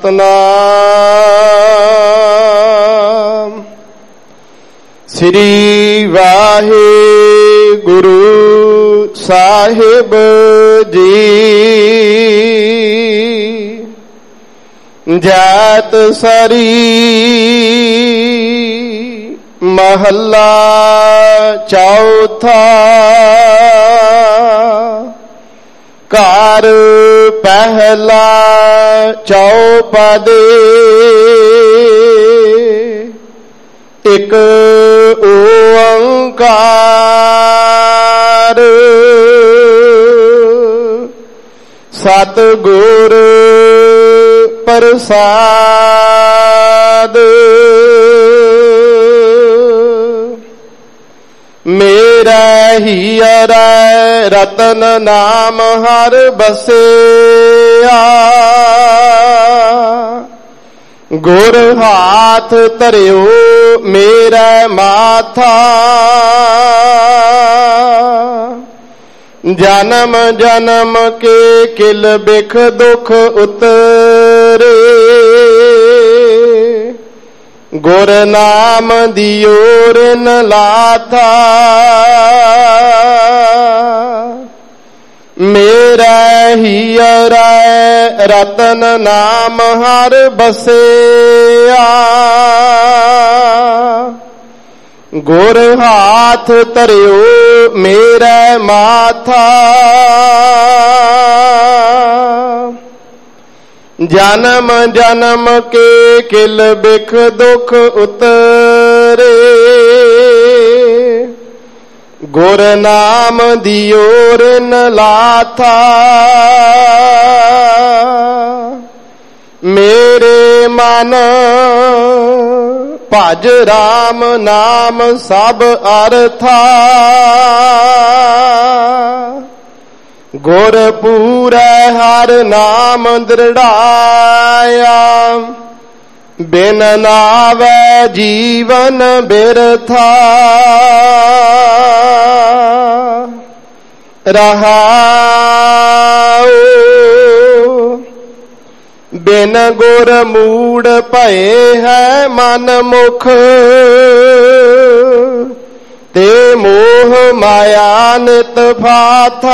ਸਤਨਾਮ ਸ੍ਰੀ ਵਾਹਿਗੁਰੂ ਸਾਹਿਬ ਜੀ। ਜਾਤ ਸਰੀ ਮਹੱਲਾ ਚੌਥਾ। ਘਰ ਪਹਿਲਾ ਚੌਪਦੇ। ਇਕ ਓੰਕਾਰ ਸਤਿਗੁਰ ਪ੍ਰਸਾਦ। ਮੇਰਾ ਹੀਰਾ ਰਤਨ ਨਾਮ ਹਰ ਬਸਿਆ। ਗੁਰ ਹਾਥ ਧਰਿਓ ਮੇਰਾ ਮਾਥਾ। ਜਨਮ ਜਨਮ ਕੇ ਕਿਲ ਬਿਖ ਦੁਖ ਉਤਰੇ। ਗੁਰ ਨਾਮ ਦਿਓ ਰਿਨ ਲਾਥਾ। ਮੇਰਾ ਹੀਰਾ ਰਤਨ ਨਾਮ ਹਰ ਬਸਿਆ। ਗੁਰ ਹਾਥ ਧਰਿਓ ਮੇਰਾ ਮਾਥਾ। ਜਨਮ ਜਨਮ ਕੇ ਕਿਲ ਬਿਖ ਦੁਖ ਉਤਰੇ। ਗੁਰ ਨਾਮ ਦਿਓ ਰਿਨ ਲਾਥਾ। ਮੇਰੇ ਮਨ ਭਜ ਰਾਮ ਨਾਮ ਸਭ ਅਰਥਾ। ਗੁਰ ਪੂਰੈ ਹਰ ਨਾਮ ਦ੍ਰਿੜਾਇਆ। ਬਿਨ ਨਾਵੈ ਜੀਵਨ ਬਿਰਥਾ। ਰਹਾਉ ਬਿਨ ਗੁਰ ਮੂੜ ਭਏ ਹੈ ਮਨ ਮੁਖ। ਤੇ ਮੋਹ ਮਾਇਆ ਨਿਤ ਫਾਥਾ।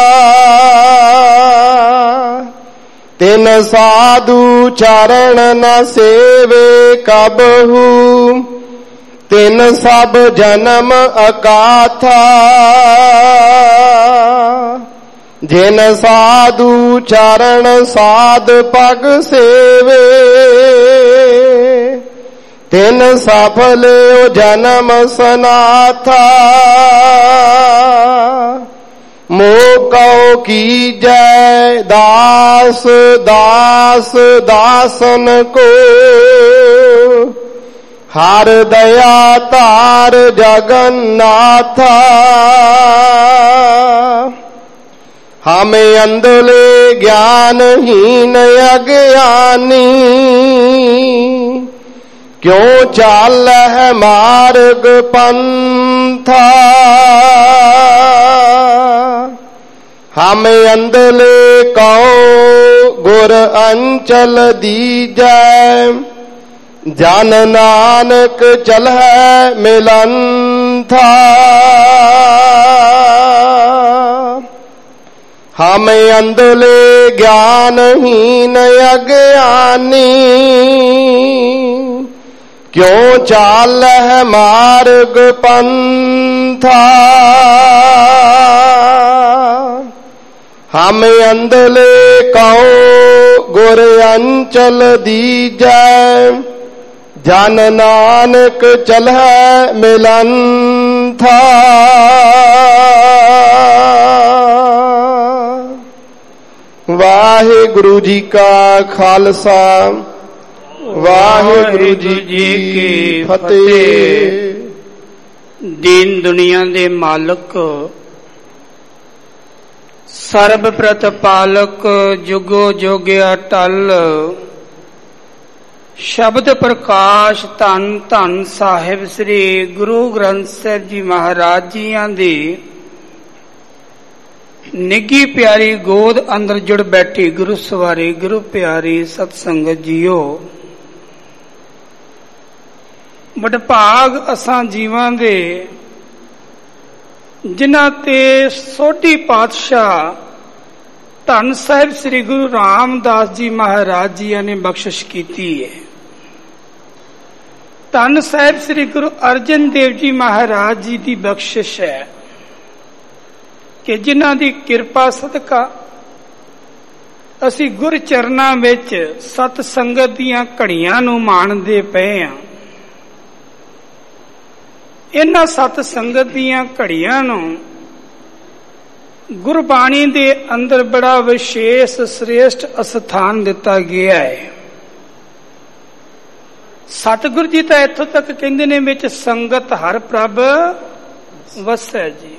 ਤਿਨ ਸਾਧੂ ਚਰਨ ਨ ਸੇਵੇ ਕਬਹੂ। ਤਿਨ ਸਭ ਜਨਮ ਅਕਾਥਾ। ਜਿਨ ਸਾਧੂ ਚਰਨ ਸਾਧ ਪਗ ਸੇਵੇ। ਤਿਨ ਸਫਲਿਓ ਜਨਮ ਸਨਾਥਾ। ਮੋਹ ਕਉ ਕੀਜੈ ਦਾਸ ਦਾਸ ਦਾਸਨ ਕੋ। ਹਰ ਦਇਆ ਧਾਰ ਜਗन्नाथा। ਹਮੇ ਅੰਧਲੇ ਗਿਆਨਹੀਨ ਅਗਿਆਨੀ। ਕਿਉ ਚਾਲੈ ਮਾਰਗ ਪੰਥਾ। ਹਮੇ ਅੰਧਲੇ ਕਉ ਗੁਰ ਅੰਚਲ ਦੀਜੈ। ਜਨ ਨਾਨਕ ਚਲਹਿ ਮਿਲੰਥਾ। ਹਮੇ ਅੰਧਲੇ ਗਿਆਨਹੀਨ ਅਗਿਆਨੀ। ਕਿਉ ਚਾਲਹਿ ਮਾਰਗ ਪੰਥਾ। ਹਮੇ ਅੰਧਲੇ ਕਉ ਗੁਰ ਅੰਚਲ ਦੀਜੈ। ਜਨ ਨਾਨਕ ਚਲਹਿ ਮਿਲੰਥਾ। ਵਾਹਿਗੁਰੂ ਜੀ ਕਾ ਖਾਲਸਾ ਵਾਹਿਗੁਰੂ ਜੀ ਕੀ ਫਤਿਹ। ਦੀਨ ਦੁਨੀਆ ਦੇ ਮਾਲਕ ਸਰਬ ਪ੍ਰਤਪਾਲਕ ਜੁਗੋ ਜੁਗ ਅਟਲ। ਸ਼ਬਦ ਪ੍ਰਕਾਸ਼ ਧੰਨ ਧੰਨ ਸਾਹਿਬ ਸ੍ਰੀ ਗੁਰੂ ਗ੍ਰੰਥ ਸਾਹਿਬ ਜੀ ਮਹਾਰਾਜ ਜੀਆਂ ਦੀ ਨਿੱਗੀ ਪਿਆਰੀ ਗੋਦ ਅੰਦਰ ਜੁੜ ਬੈਠੀ ਗੁਰੂ ਸਵਾਰੀ ਗੁਰੂ ਪਿਆਰੀ ਸਤ ਸੰਗਤ ਜੀਓ। ਵਡਭਾਗ ਅਸਾਂ ਜੀਵਾਂ ਦੇ ਜਿਨ੍ਹਾਂ ਤੇ ਸੋਢੀ ਪਾਤਸ਼ਾਹ ਧੰਨ ਸਾਹਿਬ ਸ੍ਰੀ ਗੁਰੂ ਰਾਮਦਾਸ ਜੀ ਮਹਾਰਾਜ ਜੀ ਨੇ ਬਖਸ਼ਿਸ਼ ਕੀਤੀ ਹੈ। ਧੰਨ ਸਾਹਿਬ ਸ੍ਰੀ ਗੁਰੂ ਅਰਜਨ ਦੇਵ ਜੀ ਮਹਾਰਾਜ ਜੀ ਦੀ ਬਖਸ਼ਿਸ਼ ਹੈ ਕਿ ਜਿਨ੍ਹਾਂ ਦੀ ਕਿਰਪਾ ਸਦਕਾ ਅਸੀਂ ਗੁਰ ਚਰਨਾਂ ਵਿੱਚ ਸਤ ਸੰਗਤ ਦੀਆਂ ਘੜੀਆਂ ਨੂੰ ਮਾਣਦੇ ਪਏ ਹਾਂ। ਇਹਨਾਂ ਸਤ ਸੰਗਤ ਦੀਆਂ ਘੜੀਆਂ ਨੂੰ ਗੁਰਬਾਣੀ ਦੇ ਅੰਦਰ ਬੜਾ ਵਿਸ਼ੇਸ਼ ਸ੍ਰੇਸ਼ਟ ਅਸਥਾਨ ਦਿੱਤਾ ਗਿਆ ਹੈ। ਸਤਿਗੁਰੂ ਜੀ ਤਾਂ ਇੱਥੋਂ ਤੱਕ ਕਹਿੰਦੇ ਨੇ ਵਿੱਚ ਸੰਗਤ ਹਰ ਪ੍ਰਭ ਵਸੈ ਜੀ।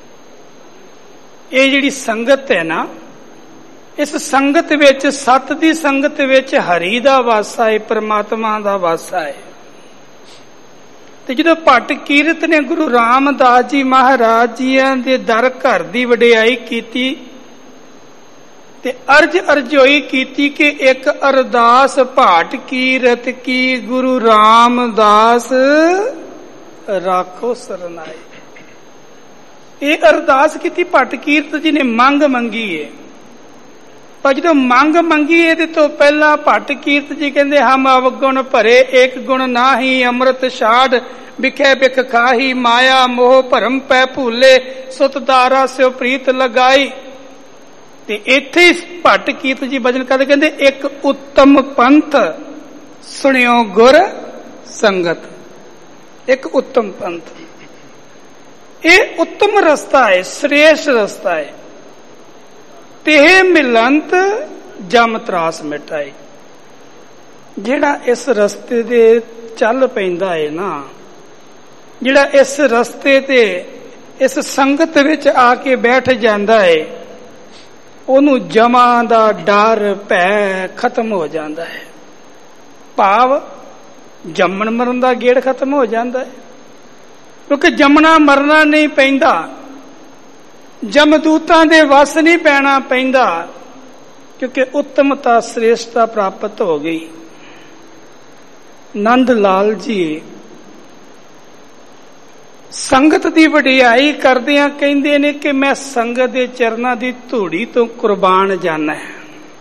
ਇਹ ਜਿਹੜੀ ਸੰਗਤ ਹੈ ਨਾ, ਇਸ ਸੰਗਤ ਵਿੱਚ ਸਤ ਦੀ ਸੰਗਤ ਵਿੱਚ ਹਰੀ ਦਾ ਵਾਸਾ ਹੈ, ਪ੍ਰਮਾਤਮਾ ਦਾ ਵਾਸਾ ਹੈ। ਤੇ ਜਦੋਂ ਭੱਟ ਕੀਰਤ ਨੇ ਗੁਰੂ ਰਾਮਦਾਸ ਜੀ ਮਹਾਰਾਜ ਜੀਆਂ ਦੇ ਦਰ ਘਰ ਦੀ ਵਡਿਆਈ ਕੀਤੀ ਤੇ ਅਰਜ ਅਰਜ਼ੋਈ ਕੀਤੀ ਕਿ ਇੱਕ ਅਰਦਾਸ ਭਾਟ ਕੀਰਤ ਕੀ ਗੁਰੂ ਰਾਮਦਾਸ ਰਾਖੋ ਸਰਨਾਈ। ਇਹ ਅਰਦਾਸ ਕੀਤੀ ਭੱਟ ਕੀਰਤ ਜੀ ਨੇ ਮੰਗ ਮੰਗੀ ਹੈ। ਪਰ ਜਦੋਂ ਮੰਗ ਮੰਗੀ ਇਹਦੇ ਤੋਂ ਪਹਿਲਾਂ ਭੱਟ ਕੀਰਤ ਜੀ ਕਹਿੰਦੇ ਹਮ ਅਵਗੁਣ ਭਰੇ ਏਕ ਗੁਣ ਨਾਹੀ ਅੰਮ੍ਰਿਤ ਛਾੜ ਵਿਖੇ ਬਿਖ ਖਾਹੀ ਮਾਇਆ ਮੋਹ ਭਰਮ ਪੈ ਭੂਲੇ ਸੁਤ ਦਾਰਾ ਸਿਓ ਪ੍ਰੀਤ ਲਗਾਈ। ਤੇ ਇੱਥੇ ਭੱਟ ਕੀਰਤ ਜੀ ਭਜਨ ਕਰਦੇ ਕਹਿੰਦੇ ਇੱਕ ਉੱਤਮ ਪੰਥ ਸੁਣਿਓ ਗੁਰ ਸੰਗਤ। ਇੱਕ ਉੱਤਮ ਪੰਥ, ਇਹ ਉੱਤਮ ਰਸਤਾ ਹੈ, ਸ੍ਰੇਸ਼ਟ ਰਸਤਾ ਹੈ। ਤੇ ਮਿਲੰਤ ਜਮ ਤਰਾਸ ਮਿਟਾਈ। ਜਿਹੜਾ ਇਸ ਰਸਤੇ ਦੇ ਚੱਲ ਪੈਂਦਾ ਹੈ ਨਾ, ਜਿਹੜਾ ਇਸ ਰਸਤੇ ਤੇ ਇਸ ਸੰਗਤ ਵਿੱਚ ਆ ਕੇ ਬੈਠ ਜਾਂਦਾ ਹੈ, ਉਹਨੂੰ ਜਮਾਂ ਦਾ ਡਰ ਭੈ ਖਤਮ ਹੋ ਜਾਂਦਾ ਹੈ। ਭਾਵ ਜੰਮਣ ਮਰਨ ਦਾ ਗੇੜ ਖਤਮ ਹੋ ਜਾਂਦਾ ਹੈ, ਕਿਉਂਕਿ ਜੰਮਣਾ ਮਰਨਾ ਨਹੀਂ ਪੈਂਦਾ, ਜਮਦੂਤਾਂ ਦੇ ਵਸ ਨਹੀਂ ਪੈਣਾ ਪੈਂਦਾ, ਕਿਉਂਕਿ ਉੱਤਮਤਾ ਸ੍ਰੇਸ਼ਟਤਾ ਪ੍ਰਾਪਤ ਹੋ ਗਈ। ਨੰਦ ਲਾਲ ਜੀ ਸੰਗਤ ਦੀ ਵਡਿਆਈ ਕਰਦਿਆਂ ਕਹਿੰਦੇ ਨੇ ਕਿ ਮੈਂ ਸੰਗਤ ਦੇ ਚਰਨਾਂ ਦੀ ਧੂੜੀ ਤੋਂ ਕੁਰਬਾਨ ਜਾਣਾ ਹੈ।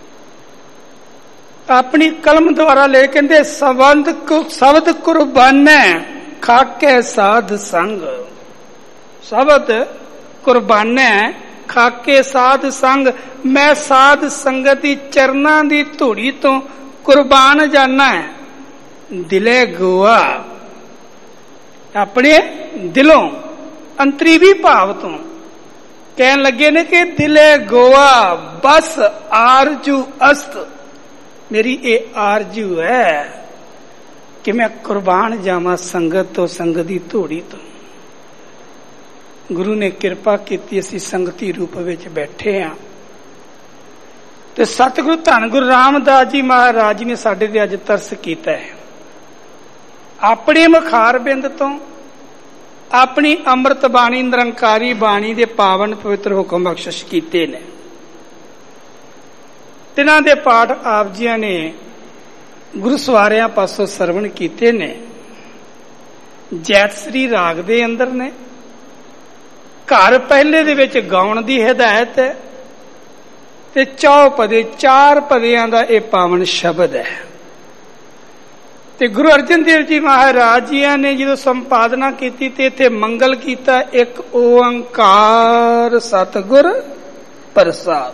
ਆਪਣੀ ਕਲਮ ਦੁਆਰਾ ਲੈ ਕਹਿੰਦੇ ਸ਼ਬਦ ਕੁਰਬਾਨੈ ਖਾਕੇ ਸਾਧ ਸੰਗ। ਸ਼ਬਦ ਕੁਰਬਾਨੈ ਖਾਕੇ ਸਾਧ ਸੰਗ। ਮੈਂ ਸਾਧ ਸੰਗਤ ਦੀ ਚਰਨਾਂ ਦੀ ਧੂੜੀ ਤੋਂ ਕੁਰਬਾਨ ਜਾਣਾ ਹੈ। ਦਿਲੇ ਗੋਆ, ਆਪਣੇ ਦਿਲੋਂ ਅੰਤਰੀਵੀ ਭਾਵ ਤੋਂ ਕਹਿਣ ਲੱਗੇ ਨੇ ਕਿ ਦਿਲੇ ਗੋਆ ਬਸ ਆਰਜੂ ਅਸਤ। ਮੇਰੀ ਇਹ ਆਰਜੂ ਹੈ ਕਿ ਮੈਂ ਕੁਰਬਾਨ ਜਾਵਾਂ ਸੰਗਤ ਤੋਂ, ਸੰਗਤ ਦੀ ਧੂੜੀ ਤੋਂ। ਗੁਰੂ ਨੇ ਕਿਰਪਾ ਕੀਤੀ, ਅਸੀਂ ਸੰਗਤੀ ਰੂਪ ਵਿੱਚ ਬੈਠੇ ਹਾਂ। ਤੇ ਸਤਿਗੁਰੂ ਧੰਨ ਗੁਰੂ ਰਾਮਦਾਸ ਜੀ ਮਹਾਰਾਜ ਜੀ ਨੇ ਸਾਡੇ ਤੇ ਅੱਜ ਤਰਸ ਕੀਤਾ ਹੈ। ਆਪਣੇ ਮੁਖਾਰ ਬਿੰਦ ਤੋਂ ਆਪਣੀ ਅੰਮ੍ਰਿਤ ਬਾਣੀ ਨਿਰੰਕਾਰੀ ਬਾਣੀ ਦੇ ਪਾਵਨ ਪਵਿੱਤਰ ਹੁਕਮ ਬਖਸ਼ਿਸ਼ ਕੀਤੇ ਨੇ। ਤਿੰਨਾਂ ਦੇ ਪਾਠ ਆਪ ਜੀਆਂ ਨੇ ਗੁਰੂ ਸਵਾਰਿਆਂ ਪਾਸੋਂ ਸਰਵਣ ਕੀਤੇ ਨੇ। ਜੈਤਸਰੀ ਰਾਗ ਦੇ ਅੰਦਰ ਨੇ। ਘਰ ਪਹਿਲੇ ਦੇ ਵਿੱਚ ਗਾਉਣ ਦੀ ਹਦਾਇਤ ਹੈ ਤੇ ਚੌਪਦੇ 4 ਪਦਿਆਂ ਦਾ ਇਹ ਪਾਵਨ ਸ਼ਬਦ ਹੈ। ਤੇ ਗੁਰੂ ਅਰਜਨ ਦੇਵ ਜੀ ਮਹਾਰਾਜ ਜੀਆਂ ਨੇ ਜਦੋਂ ਸੰਪਾਦਨਾ ਕੀਤੀ ਤੇ ਇੱਥੇ ਮੰਗਲ ਕੀਤਾ, ਇੱਕ ਓੰਕਾਰ ਸਤਿਗੁਰ ਪ੍ਰਸਾਦ,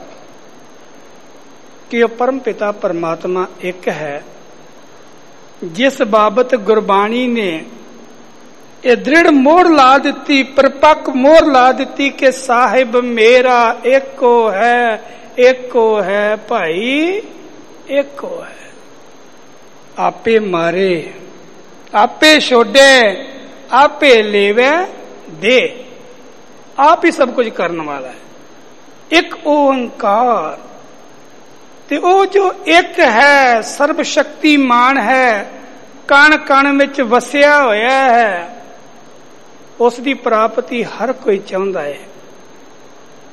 ਕਿ ਉਹ ਪਰਮ ਪਿਤਾ ਪਰਮਾਤਮਾ ਇੱਕ ਹੈ। ਜਿਸ ਬਾਬਤ ਗੁਰਬਾਣੀ ਨੇ ਇਹ ਦ੍ਰਿੜ ਮੋਹਰ ਲਾ ਦਿੱਤੀ, ਪਰਪੱਕ ਮੋਹਰ ਲਾ ਦਿੱਤੀ ਕਿ ਸਾਹਿਬ ਮੇਰਾ ਏਕੋ ਹੈ, ਏਕੋ ਹੈ ਭਾਈ ਏਕੋ ਹੈ। ਆਪੇ ਮਾਰੇ ਆਪੇ ਛੋਡੇ ਆਪੇ ਲੇਵੇ ਦੇ, ਆਪ ਹੀ ਸਭ ਕੁਝ ਕਰਨ ਵਾਲਾ ਹੈ। ਇੱਕ ਓੰਕਾਰ, ਤੇ ਉਹ ਜੋ ਇੱਕ ਹੈ, ਸਰਬ ਸ਼ਕਤੀਮਾਨ ਹੈ, ਕਣ ਕਣ ਵਿੱਚ ਵਸਿਆ ਹੋਇਆ ਹੈ, ਉਸ ਦੀ ਪ੍ਰਾਪਤੀ ਹਰ ਕੋਈ ਚਾਹੁੰਦਾ ਹੈ।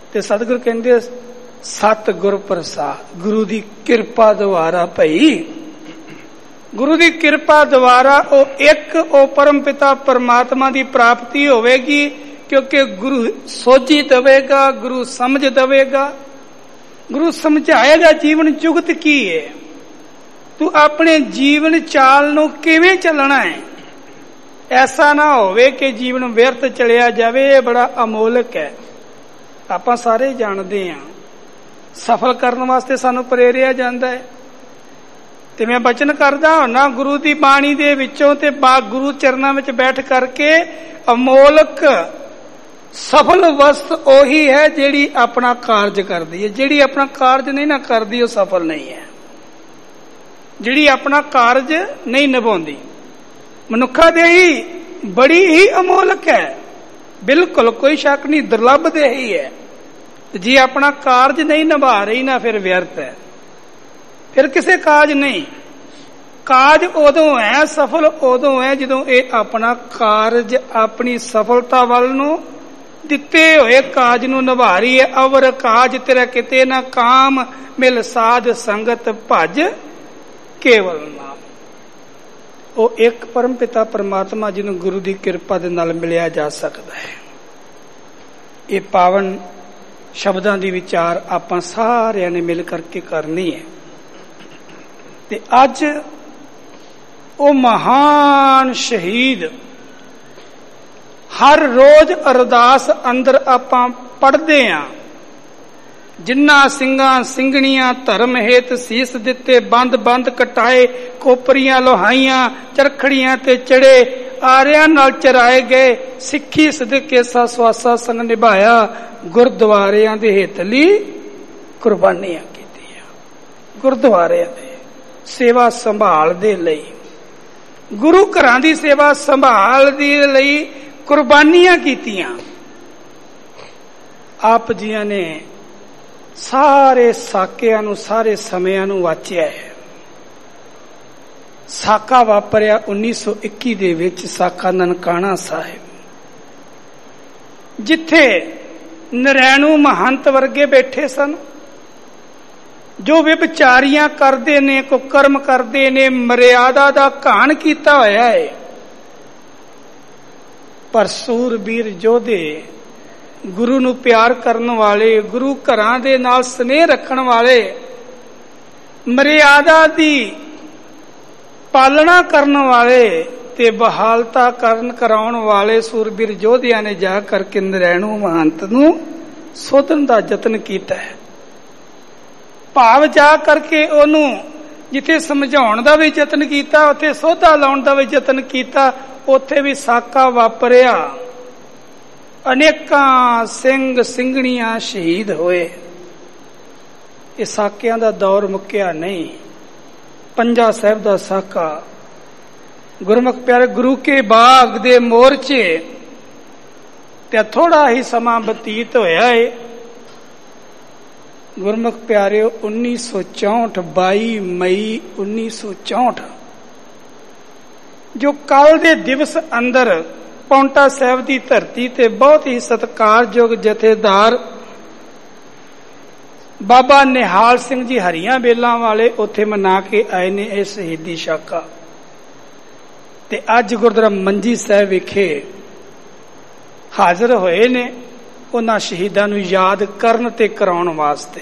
ਤੇ ਸਤਿਗੁਰ ਕਹਿੰਦੇ ਸਤ ਗੁਰ ਪ੍ਰਸਾਦ, ਗੁਰੂ ਦੀ ਕਿਰਪਾ ਦੁਆਰਾ ਭਈ, ਗੁਰੂ ਦੀ ਕਿਰਪਾ ਦੁਆਰਾ ਉਹ ਇੱਕ ਉਹ ਪਰਮ ਪਿਤਾ ਪਰਮਾਤਮਾ ਦੀ ਪ੍ਰਾਪਤੀ ਹੋਵੇਗੀ, ਕਿਉਂਕਿ ਗੁਰੂ ਸੋਝੀ ਦੇਵੇਗਾ, ਗੁਰੂ ਸਮਝ ਦੇਵੇਗਾ, ਗੁਰੂ ਸਮਝਾਏਗਾ ਜੀਵਨ ਜੁਗਤ ਕੀ ਹੈ, ਤੂੰ ਆਪਣੇ ਜੀਵਨ ਚਾਲ ਨੂੰ ਕਿਵੇਂ ਚੱਲਣਾ ਹੈ। ਐਸਾ ਨਾ ਹੋਵੇ ਕਿ ਜੀਵਨ ਵਿਅਰਥ ਚਲਿਆ ਜਾਵੇ। ਇਹ ਬੜਾ ਅਮੋਲਕ ਹੈ, ਆਪਾਂ ਸਾਰੇ ਜਾਣਦੇ ਹਾਂ। ਸਫਲ ਕਰਨ ਵਾਸਤੇ ਸਾਨੂੰ ਪ੍ਰੇਰਿਆ ਜਾਂਦਾ ਹੈ। ਤੇ ਮੈਂ ਬਚਨ ਕਰਦਾ ਹੁੰਨਾ ਗੁਰੂ ਦੀ ਬਾਣੀ ਦੇ ਵਿੱਚੋਂ, ਤੇ ਗੁਰੂ ਚਰਨਾਂ ਵਿੱਚ ਬੈਠ ਕਰਕੇ ਅਮੋਲਕ ਸਫਲ ਵਸਤ ਉਹੀ ਹੈ ਜਿਹੜੀ ਆਪਣਾ ਕਾਰਜ ਕਰਦੀ ਹੈ। ਜਿਹੜੀ ਆਪਣਾ ਕਾਰਜ ਨਹੀਂ ਨਾ ਕਰਦੀ ਉਹ ਸਫਲ ਨਹੀਂ ਹੈ। ਜਿਹੜੀ ਆਪਣਾ ਕਾਰਜ ਨਹੀਂ ਨਿਭਾਉਂਦੀ ਮਨੁੱਖਾ ਦੇ ਹੀ ਬੜੀ ਹੀ ਅਮੋਲਕ ਹੈ, ਬਿਲਕੁਲ ਕੋਈ ਸ਼ੱਕ ਨਹੀਂ, ਦੁਰਲੱਭ ਦੇ ਹੀ ਹੈ। ਜੇ ਆਪਣਾ ਕਾਰਜ ਨਹੀਂ ਨਿਭਾ ਰਹੀ ਨਾ ਫਿਰ ਵਿਅਰਥ ਹੈ, ਫਿਰ ਕਿਸੇ ਕਾਜ ਨਹੀਂ। ਕਾਜ ਉਦੋਂ ਹੈ, ਸਫਲ ਉਦੋਂ ਹੈ ਜਦੋਂ ਇਹ ਆਪਣਾ ਕਾਰਜ ਆਪਣੀ ਸਫਲਤਾ ਵੱਲ ਨੂੰ ਦਿੱਤੇ ਹੋਏ ਕਾਜ ਨੂੰ ਨਿਭਾ ਰਹੀ ਹੈ। ਅਵਰ ਕਾਜ ਤੇਰਾ ਕਿਤੇ ਨਾ ਕਾਮ, ਮਿਲ ਸਾਧ ਸੰਗਤ ਭਜ ਕੇਵਲ ਨਾਮ। ਉਹ ਇੱਕ ਪਰਮ ਪਿਤਾ ਪਰਮਾਤਮਾ ਜਿਹਨੂੰ ਗੁਰੂ ਦੀ ਕਿਰਪਾ ਦੇ ਨਾਲ ਮਿਲਿਆ ਜਾ ਸਕਦਾ ਹੈ। ਇਹ ਪਾਵਨ ਸ਼ਬਦਾਂ ਦੀ ਵਿਚਾਰ ਆਪਾਂ ਸਾਰਿਆਂ ਨੇ ਮਿਲ ਕਰਕੇ ਕਰਨੀ ਹੈ। ਤੇ ਅੱਜ ਉਹ ਮਹਾਨ ਸ਼ਹੀਦ ਹਰ ਰੋਜ਼ ਅਰਦਾਸ ਅੰਦਰ ਆਪਾਂ ਪੜ੍ਹਦੇ ਹਾਂ, ਜਿਨ੍ਹਾਂ ਸਿੰਘਾਂ ਸਿੰਘਣੀਆਂ ਧਰਮ ਹੇਤ ਸੀਸ ਦਿੱਤੇ, ਬੰਦ ਬੰਦ ਕਟਾਏ, ਕੋਪਰੀਆਂ ਲੋਹਾਈਆਂ, ਚਰਖੜੀਆਂ ਤੇ ਚੜੇ, ਆਰਿਆਂ ਨਾਲ ਚਰਾਏ ਗਏ, ਸਿੱਖੀ ਸਦਕੇ ਸਵਾਸਾ ਸੰਗ ਨਿਭਾਇਆ, ਗੁਰਦੁਆਰਿਆਂ ਦੇ ਹਿੱਤ ਲਈ ਕੁਰਬਾਨੀਆਂ ਕੀਤੀਆਂ। ਗੁਰਦੁਆਰਿਆਂ ਦੇ ਸੇਵਾ ਸੰਭਾਲ ਦੇ ਲਈ, ਗੁਰੂ ਘਰਾਂ ਦੀ ਸੇਵਾ ਸੰਭਾਲ ਦੇ ਲਈ ਕੁਰਬਾਨੀਆਂ ਕੀਤੀਆਂ। ਆਪ ਜੀਆਂ ਨੇ ਸਾਰੇ ਸਾਕਿਆਂ ਨੂੰ, ਸਾਰੇ ਸਮਿਆਂ ਨੂੰ ਵਾਚਿਆ ਹੈ। ਸਾਕਾ ਵਾਪਰਿਆ 1921 ਦੇ ਵਿੱਚ, ਸਾਕਾ ਨਨਕਾਣਾ ਸਾਹਿਬ, ਜਿੱਥੇ ਨਰੈਣੂ ਮਹੰਤ ਵਰਗੇ ਬੈਠੇ ਸਨ, ਜੋ ਵਿਭਚਾਰੀਆਂ ਕਰਦੇ ਨੇ, ਕੁਕਰਮ ਕਰਦੇ ਨੇ, ਮਰਿਆਦਾ ਦਾ ਘਾਣ ਕੀਤਾ ਹੋਇਆ ਹੈ। ਪਰ ਸੂਰਬੀਰ ਯੋਧੇ, ਗੁਰੂ ਨੂੰ ਪਿਆਰ ਕਰਨ ਵਾਲੇ, ਗੁਰੂ ਘਰਾਂ ਦੇ ਨਾਲ ਸਨੇਹ ਰੱਖਣ ਵਾਲੇ, ਮਰਿਆਦਾ ਦੀ ਪਾਲਣਾ ਕਰਨ ਵਾਲੇ ਤੇ ਬਹਾਲਤਾ ਕਰਾਉਣ ਵਾਲੇ ਸੂਰਬੀਰ ਯੋਧਿਆਂ ਨੇ ਜਾ ਕਰਕੇ ਨਰੈਣੂ ਮਹੰਤ ਨੂੰ ਸੋਧਣ ਦਾ ਯਤਨ ਕੀਤਾ ਹੈ। ਭਾਵ ਜਾ ਕਰਕੇ ਉਹਨੂੰ ਜਿੱਥੇ ਸਮਝਾਉਣ ਦਾ ਵੀ ਯਤਨ ਕੀਤਾ, ਉੱਥੇ ਸੋਧਾ ਲਾਉਣ ਦਾ ਵੀ ਯਤਨ ਕੀਤਾ। ਉੱਥੇ ਵੀ ਸਾਕਾ ਵਾਪਰਿਆ, ਅਨੇਕਾਂ ਸਿੰਘ ਸਿੰਘਣੀਆਂ ਸ਼ਹੀਦ ਹੋਏ। ਇਹ ਸਾਕਿਆਂ ਦਾ ਦੌਰ ਮੁੱਕਿਆ ਨਹੀਂ। ਪੰਜਾ ਸਾਹਿਬ ਦਾ ਸਾਕਾ, ਗੁਰਮੁਖ ਪਿਆਰੇ ਗੁਰੂ ਕੇ ਬਾਗ ਦੇ ਮੋਰਚੇ ਤੇ ਥੋੜਾ ਹੀ ਸਮਾਂ ਬਤੀਤ ਹੋਇਆ ਹੈ। ਗੁਰਮੁਖ ਪਿਆਰਿਓ 1964, 22 ਮਈ 1964, ਜੋ ਕੱਲ ਦੇ ਦਿਵਸ ਅੰਦਰ ਪੌਂਟਾ ਸਾਹਿਬ ਦੀ ਧਰਤੀ ਤੇ ਬਹੁਤ ਹੀ ਸਤਿਕਾਰਯੋਗ ਜਥੇਦਾਰ ਬਾਬਾ ਨਿਹਾਲ ਸਿੰਘ ਜੀ ਹਰੀਆਂ ਬੇਲਾਂ ਵਾਲੇ ਉੱਥੇ ਮਨਾ ਕੇ ਆਏ ਨੇ ਇਹ ਸ਼ਹੀਦੀ ਸਾਕਾ। ਤੇ ਅੱਜ ਗੁਰਦੁਆਰਾ ਮੰਜੀ ਸਾਹਿਬ ਵਿਖੇ ਹਾਜ਼ਰ ਹੋਏ ਨੇ ਉਹਨਾਂ ਸ਼ਹੀਦਾਂ ਨੂੰ ਯਾਦ ਕਰਨ ਤੇ ਕਰਾਉਣ ਵਾਸਤੇ।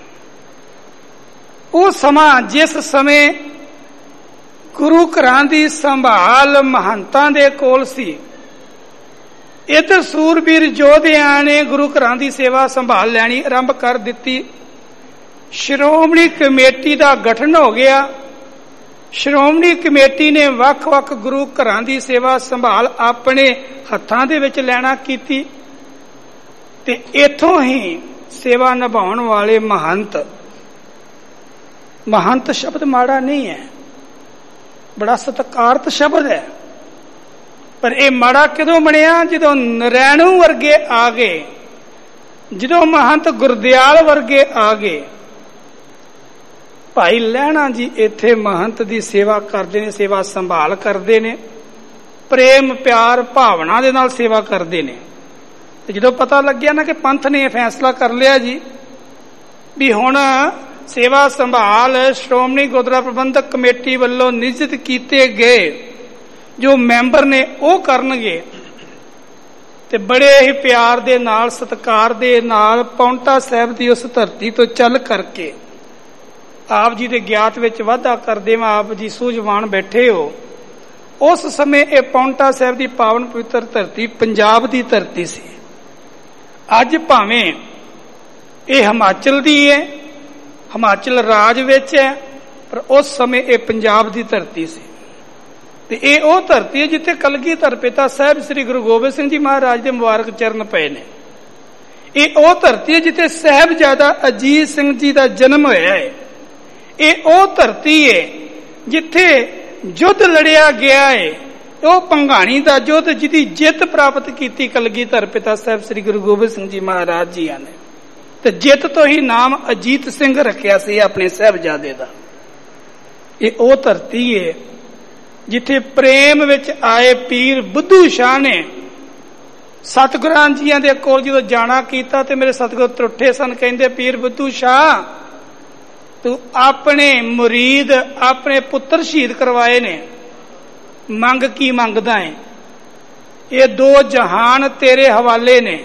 ਉਹ ਸਮਾਂ ਜਿਸ ਸਮੇਂ ਗੁਰੂ ਘਰਾਂ ਦੀ ਸੰਭਾਲ ਮਹੰਤਾਂ ਦੇ ਕੋਲ ਸੀ, ਇੱਧਰ ਸੂਰਬੀਰ ਯੋਧਿਆਂ ਨੇ ਗੁਰੂ ਘਰਾਂ ਦੀ ਸੇਵਾ ਸੰਭਾਲ ਲੈਣੀ ਆਰੰਭ ਕਰ ਦਿੱਤੀ। ਸ਼੍ਰੋਮਣੀ ਕਮੇਟੀ ਦਾ ਗਠਨ ਹੋ ਗਿਆ। ਸ਼੍ਰੋਮਣੀ ਕਮੇਟੀ ਨੇ ਵੱਖ-ਵੱਖ ਗੁਰੂ ਘਰਾਂ ਦੀ ਸੇਵਾ ਸੰਭਾਲ ਆਪਣੇ ਹੱਥਾਂ ਦੇ ਵਿੱਚ ਲੈਣਾ ਕੀਤੀ ਤੇ ਇੱਥੋਂ ਹੀ ਸੇਵਾ ਨਿਭਾਉਣ ਵਾਲੇ ਮਹੰਤ ਸ਼ਬਦ ਮਾੜਾ ਨਹੀਂ ਹੈ, ਬੜਾ ਸਤਿਕਾਰਤ ਸ਼ਬਦ ਹੈ। ਪਰ ਇਹ ਮਾੜਾ ਕਦੋਂ ਬਣਿਆ? ਜਦੋਂ ਨਰੈਣੂ ਵਰਗੇ ਆ ਗਏ, ਜਦੋਂ ਮਹੰਤ ਗੁਰਦਿਆਲ ਵਰਗੇ ਆ ਗਏ। ਭਾਈ ਲਹਿਣਾ ਜੀ ਇੱਥੇ ਮਹੰਤ ਦੀ ਸੇਵਾ ਕਰਦੇ ਨੇ, ਸੇਵਾ ਸੰਭਾਲ ਕਰਦੇ ਨੇ, ਪ੍ਰੇਮ ਪਿਆਰ ਭਾਵਨਾ ਦੇ ਨਾਲ ਸੇਵਾ ਕਰਦੇ ਨੇ। ਤੇ ਜਦੋਂ ਪਤਾ ਲੱਗਿਆ ਨਾ ਕਿ ਪੰਥ ਨੇ ਇਹ ਫੈਸਲਾ ਕਰ ਲਿਆ ਜੀ ਵੀ ਹੁਣ ਸੇਵਾ ਸੰਭਾਲ ਸ਼੍ਰੋਮਣੀ ਗੁਰਦੁਆਰਾ ਪ੍ਰਬੰਧਕ ਕਮੇਟੀ ਵੱਲੋਂ ਨਿਯੁਕਤ ਕੀਤੇ ਗਏ ਜੋ ਮੈਂਬਰ ਨੇ ਉਹ ਕਰਨਗੇ, ਤੇ ਬੜੇ ਹੀ ਪਿਆਰ ਦੇ ਨਾਲ ਸਤਿਕਾਰ ਦੇ ਨਾਲ ਪਾਉਂਟਾ ਸਾਹਿਬ ਦੀ ਉਸ ਧਰਤੀ ਤੋਂ ਚੱਲ ਕਰਕੇ ਆਪ ਜੀ ਦੇ ਗਿਆਤ ਵਿੱਚ ਵਾਧਾ ਕਰਦੇ ਵਾਂ ਆਪ ਜੀ ਸੂਝਵਾਨ ਬੈਠੇ ਹੋ। ਉਸ ਸਮੇਂ ਇਹ ਪਾਉਂਟਾ ਸਾਹਿਬ ਦੀ ਪਾਵਨ ਪਵਿੱਤਰ ਧਰਤੀ ਪੰਜਾਬ ਦੀ ਧਰਤੀ ਸੀ। ਅੱਜ ਭਾਵੇਂ ਇਹ ਹਿਮਾਚਲ ਦੀ ਹੈ, ਹਿਮਾਚਲ ਰਾਜ ਵਿੱਚ ਹੈ, ਪਰ ਉਸ ਸਮੇਂ ਇਹ ਪੰਜਾਬ ਦੀ ਧਰਤੀ ਸੀ। ਤੇ ਇਹ ਉਹ ਧਰਤੀ ਹੈ ਜਿੱਥੇ ਕਲਗੀਧਰ ਪਿਤਾ ਸਾਹਿਬ ਸ੍ਰੀ ਗੁਰੂ ਗੋਬਿੰਦ ਸਿੰਘ ਜੀ ਮਹਾਰਾਜ ਦੇ ਮੁਬਾਰਕ ਚਰਨ ਪਏ ਨੇ। ਇਹ ਉਹ ਧਰਤੀ ਹੈ ਜਿੱਥੇ ਸਾਹਿਬਜ਼ਾਦਾ ਅਜੀਤ ਸਿੰਘ ਜੀ ਦਾ ਜਨਮ ਹੋਇਆ ਹੈ। ਇਹ ਉਹ ਧਰਤੀ ਹੈ ਜਿੱਥੇ ਯੁੱਧ ਲੜਿਆ ਗਿਆ ਹੈ, ਉਹ ਭੰਗਾਣੀ ਦਾ ਯੁੱਧ ਜਿਹਦੀ ਜਿੱਤ ਪ੍ਰਾਪਤ ਕੀਤੀ ਕਲਗੀਧਰ ਪਿਤਾ ਸਾਹਿਬ ਸ੍ਰੀ ਗੁਰੂ ਗੋਬਿੰਦ ਸਿੰਘ ਜੀ ਮਹਾਰਾਜ ਜੀ ਨੇ, ਤੇ ਜਿੱਤ ਤੋਂ ਹੀ ਨਾਮ ਅਜੀਤ ਸਿੰਘ ਰੱਖਿਆ ਸੀ ਆਪਣੇ ਸਾਹਿਬਜ਼ਾਦੇ ਦਾ। ਇਹ ਉਹ ਧਰਤੀ ਹੈ ਜਿੱਥੇ ਪ੍ਰੇਮ ਵਿੱਚ ਆਏ ਪੀਰ ਬੁੱਧੂ ਸ਼ਾਹ ਨੇ ਸਤਿਗੁਰਾਂ ਜੀਆਂ ਦੇ ਕੋਲ ਜਦੋਂ ਜਾਣਾ ਕੀਤਾ ਤੇ ਮੇਰੇ ਸਤਿਗੁਰ ਤਰੁੱਠੇ ਸਨ, ਕਹਿੰਦੇ ਪੀਰ ਬੁੱਧੂ ਸ਼ਾਹ ਤੂੰ ਆਪਣੇ ਮੁਰੀਦ ਆਪਣੇ ਪੁੱਤਰ ਸ਼ਹੀਦ ਕਰਵਾਏ ਨੇ, ਮੰਗ ਕੀ ਮੰਗਦਾ ਹੈ? ਇਹ ਦੋ ਜਹਾਨ ਤੇਰੇ ਹਵਾਲੇ ਨੇ।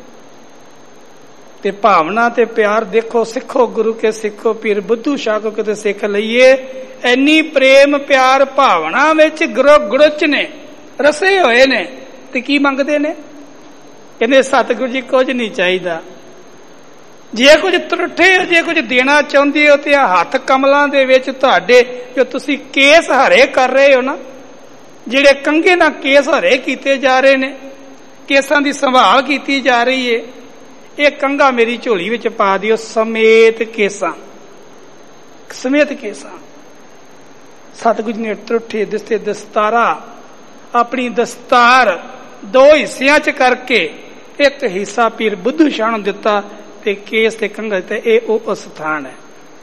ਤੇ ਭਾਵਨਾ ਤੇ ਪਿਆਰ ਦੇਖੋ, ਸਿੱਖੋ ਗੁਰੂ ਕੇ ਸਿੱਖੋ, ਪੀਰ ਬੁੱਧੂ ਸ਼ਾਹ ਕੋ ਕਿਤੇ ਸਿੱਖ ਲਈਏ। ਇੰਨੀ ਪ੍ਰੇਮ ਪਿਆਰ ਭਾਵਨਾ ਵਿੱਚ ਗੁਰਚ ਨੇ ਰਸੇ ਹੋਏ ਨੇ। ਤੇ ਕੀ ਮੰਗਦੇ ਨੇ? ਕਹਿੰਦੇ ਸਤਿਗੁਰੂ ਜੀ ਕੁਝ ਨਹੀਂ ਚਾਹੀਦਾ, ਜੇ ਕੁਝ ਤਰੁੱਠੇ ਜੇ ਕੁਝ ਦੇਣਾ ਚਾਹੁੰਦੇ ਹੋ ਤੇ ਹੱਥ ਕਮਲਾਂ ਦੇ ਵਿੱਚ ਤੁਹਾਡੇ ਜੋ ਤੁਸੀਂ ਕੇਸ ਹਰੇ ਕਰ ਰਹੇ ਹੋ ਨਾ, ਜਿਹੜੇ ਕੰਘੇ ਨਾਲ ਕੇਸ ਹਰੇ ਕੀਤੇ ਜਾ ਰਹੇ ਨੇ, ਕੇਸਾਂ ਦੀ ਸੰਭਾਲ ਕੀਤੀ ਜਾ ਰਹੀ ਹੈ, ਇਹ ਕੰਘਾ ਮੇਰੀ ਝੋਲੀ ਵਿੱਚ ਪਾ ਦਿਓ ਸਮੇਤ ਕੇਸਾਂ, ਸਮੇਤ ਕੇਸਾਂ। ਸਤਿਗੁਰੂ ਜੀ ਨੇ ਤਰੁੱਠੇ ਦਿਸਤੇ ਦਸਤਾਰਾ ਆਪਣੀ ਦਸਤਾਰ ਦੋ ਹਿੱਸਿਆਂ ਚ ਕਰਕੇ ਇੱਕ ਹਿੱਸਾ ਪੀਰ ਬੁੱਧੂ ਸ਼ਾਹ ਨੂੰ ਦਿੱਤਾ ਤੇ ਕੇਸ ਤੇ ਕੰਘਾ ਤੇ ਇਹ ਉਹ ਸਥਾਨ ਹੈ।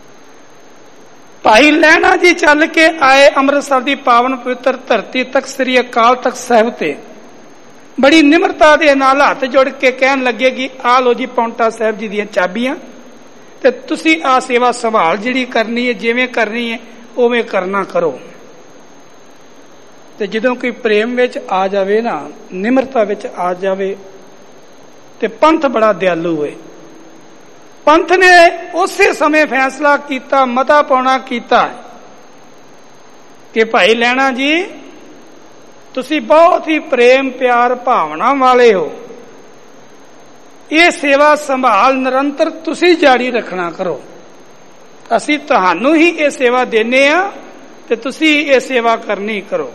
ਭਾਈ ਲਹਿਣਾ ਜੀ ਚੱਲ ਕੇ ਆਏ ਅੰਮ੍ਰਿਤਸਰ ਦੀ ਪਾਵਨ ਪਵਿੱਤਰ ਧਰਤੀ ਤੱਕ ਸ੍ਰੀ ਅਕਾਲ ਤਖਤ ਸਾਹਿਬ ਤੇ ਬੜੀ ਨਿਮਰਤਾ ਦੇ ਨਾਲ ਹੱਥ ਜੋੜ ਕੇ ਕਹਿਣ ਲੱਗੇ ਕਿ ਆਹ ਲੋ ਜੀ ਪਾਉਂਟਾ ਸਾਹਿਬ ਜੀ ਦੀਆਂ ਚਾਬੀਆਂ, ਤੇ ਤੁਸੀਂ ਆਹ ਸੇਵਾ ਸੰਭਾਲ ਜਿਹੜੀ ਕਰਨੀ ਹੈ ਜਿਵੇਂ ਕਰਨੀ ਹੈ ਉਵੇਂ ਕਰਨਾ ਕਰੋ। ਤੇ ਜਦੋਂ ਕੋਈ ਪ੍ਰੇਮ ਵਿੱਚ ਆ ਜਾਵੇ ਨਾ, ਨਿਮਰਤਾ ਵਿੱਚ ਆ ਜਾਵੇ, ਤੇ ਪੰਥ ਬੜਾ ਦਿਆਲੂ ਹੈ। ਪੰਥ ਨੇ ਉਸੇ ਸਮੇਂ ਫੈਸਲਾ ਕੀਤਾ, ਮਤਾ ਪਾਉਣਾ ਕੀਤਾ ਕਿ ਭਾਈ ਲਹਿਣਾ ਜੀ ਤੁਸੀਂ ਬਹੁਤ ਹੀ ਪ੍ਰੇਮ ਪਿਆਰ ਭਾਵਨਾ ਵਾਲੇ ਹੋ, ਇਹ ਸੇਵਾ ਸੰਭਾਲ ਨਿਰੰਤਰ ਤੁਸੀਂ ਜਾਰੀ ਰੱਖਣਾ ਕਰੋ। ਅਸੀਂ ਤੁਹਾਨੂੰ ਹੀ ਇਹ ਸੇਵਾ ਦੇਨੇ ਆ ਤੇ ਤੁਸੀਂ ਇਹ ਸੇਵਾ ਕਰਨੀ ਕਰੋ।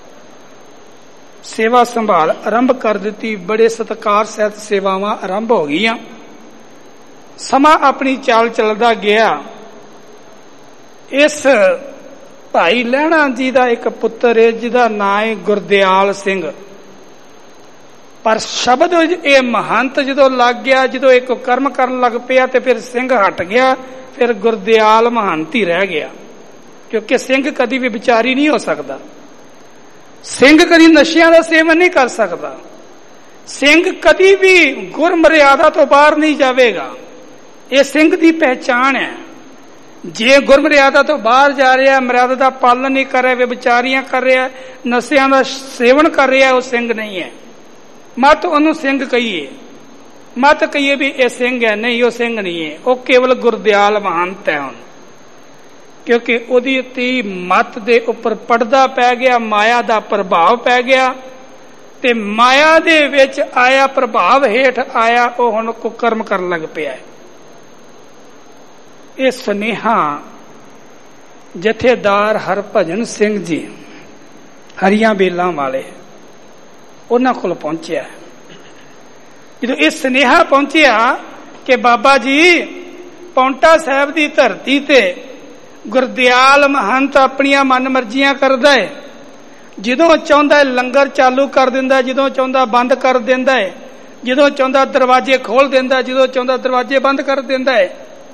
ਸੇਵਾ ਸੰਭਾਲ ਆਰੰਭ ਕਰ ਦਿੱਤੀ। ਬੜੇ ਸਤਿਕਾਰ ਸਹਿਤ ਸੇਵਾਵਾਂ ਆਰੰਭ ਹੋ ਗਈਆਂ। ਸਮਾਂ ਆਪਣੀ ਚਾਲ ਚੱਲਦਾ ਗਿਆ। ਇਸ ਭਾਈ ਲਹਿਣਾ ਜੀ ਦਾ ਇੱਕ ਪੁੱਤਰ ਹੈ ਜਿਹਦਾ ਨਾਂ ਹੈ ਗੁਰਦਿਆਲ ਸਿੰਘ। ਪਰ ਸ਼ਬਦ ਇਹ ਮਹੰਤ ਜਦੋਂ ਲੱਗ ਗਿਆ, ਜਦੋਂ ਇੱਕ ਕਰਮ ਕਰਨ ਲੱਗ ਪਿਆ ਤੇ ਫਿਰ ਸਿੰਘ ਹਟ ਗਿਆ, ਫਿਰ ਗੁਰਦਿਆਲ ਮਹੰਤ ਹੀ ਰਹਿ ਗਿਆ। ਕਿਉਂਕਿ ਸਿੰਘ ਕਦੀ ਵੀ ਵਿਚਾਰੀ ਨਹੀਂ ਹੋ ਸਕਦਾ, ਸਿੰਘ ਕਦੀ ਨਸ਼ਿਆਂ ਦਾ ਸੇਵਨ ਨਹੀਂ ਕਰ ਸਕਦਾ, ਸਿੰਘ ਕਦੀ ਵੀ ਗੁਰ ਮਰਿਆਦਾ ਤੋਂ ਬਾਹਰ ਨਹੀਂ ਜਾਵੇਗਾ। ਇਹ ਸਿੰਘ ਦੀ ਪਹਿਚਾਣ ਹੈ। ਜੇ ਗੁਰ ਮਰਿਆਦਾ ਤੋਂ ਬਾਹਰ ਜਾ ਰਿਹਾ, ਮਰਿਆਦਾ ਦਾ ਪਾਲਣ ਨਹੀਂ ਕਰ ਰਿਹਾ, ਵਿਚਾਰੀਆਂ ਕਰ ਰਿਹਾ, ਨਸ਼ਿਆਂ ਦਾ ਸੇਵਨ ਕਰ ਰਿਹਾ, ਉਹ ਸਿੰਘ ਨਹੀਂ ਹੈ। ਮਤ ਉਹਨੂੰ ਸਿੰਘ ਕਹੀਏ, ਮਤ ਕਹੀਏ ਵੀ ਇਹ ਸਿੰਘ ਹੈ, ਨਹੀਂ ਉਹ ਸਿੰਘ ਨਹੀਂ ਹੈ, ਉਹ ਕੇਵਲ ਗੁਰਦਿਆਲ ਮਹੰਤ ਹੈ ਹੁਣ। ਕਿਉਂਕਿ ਉਹਦੀ ਤੀ ਮਤ ਦੇ ਉੱਪਰ ਪਰਦਾ ਪੈ ਗਿਆ, ਮਾਇਆ ਦਾ ਪ੍ਰਭਾਵ ਪੈ ਗਿਆ, ਤੇ ਮਾਇਆ ਦੇ ਵਿੱਚ ਆਇਆ ਪ੍ਰਭਾਵ ਹੇਠ ਆਇਆ ਉਹ ਹੁਣ ਕੁਕਰਮ ਕਰਨ ਲੱਗ ਪਿਆ। ਇਹ ਸੁਨੇਹਾ ਜਥੇਦਾਰ ਹਰਭਜਨ ਸਿੰਘ ਜੀ ਹਰੀਆਂ ਬੇਲਾਂ ਵਾਲੇ ਉਹਨਾਂ ਕੋਲ ਪਹੁੰਚਿਆ। ਜਦੋਂ ਇਹ ਸੁਨੇਹਾ ਪਹੁੰਚਿਆ ਕਿ ਬਾਬਾ ਜੀ ਪਾਉਂਟਾ ਸਾਹਿਬ ਦੀ ਧਰਤੀ ਤੇ ਗੁਰਦਿਆਲ ਮਹੰਤ ਆਪਣੀਆਂ ਮਨ ਮਰਜ਼ੀਆਂ ਕਰਦਾ ਹੈ, ਜਦੋਂ ਚਾਹੁੰਦਾ ਲੰਗਰ ਚਾਲੂ ਕਰ ਦਿੰਦਾ, ਜਦੋਂ ਚਾਹੁੰਦਾ ਬੰਦ ਕਰ ਦਿੰਦਾ ਹੈ, ਜਦੋਂ ਚਾਹੁੰਦਾ ਦਰਵਾਜ਼ੇ ਖੋਲ ਦਿੰਦਾ, ਜਦੋਂ ਚਾਹੁੰਦਾ ਦਰਵਾਜ਼ੇ ਬੰਦ ਕਰ ਦਿੰਦਾ ਹੈ।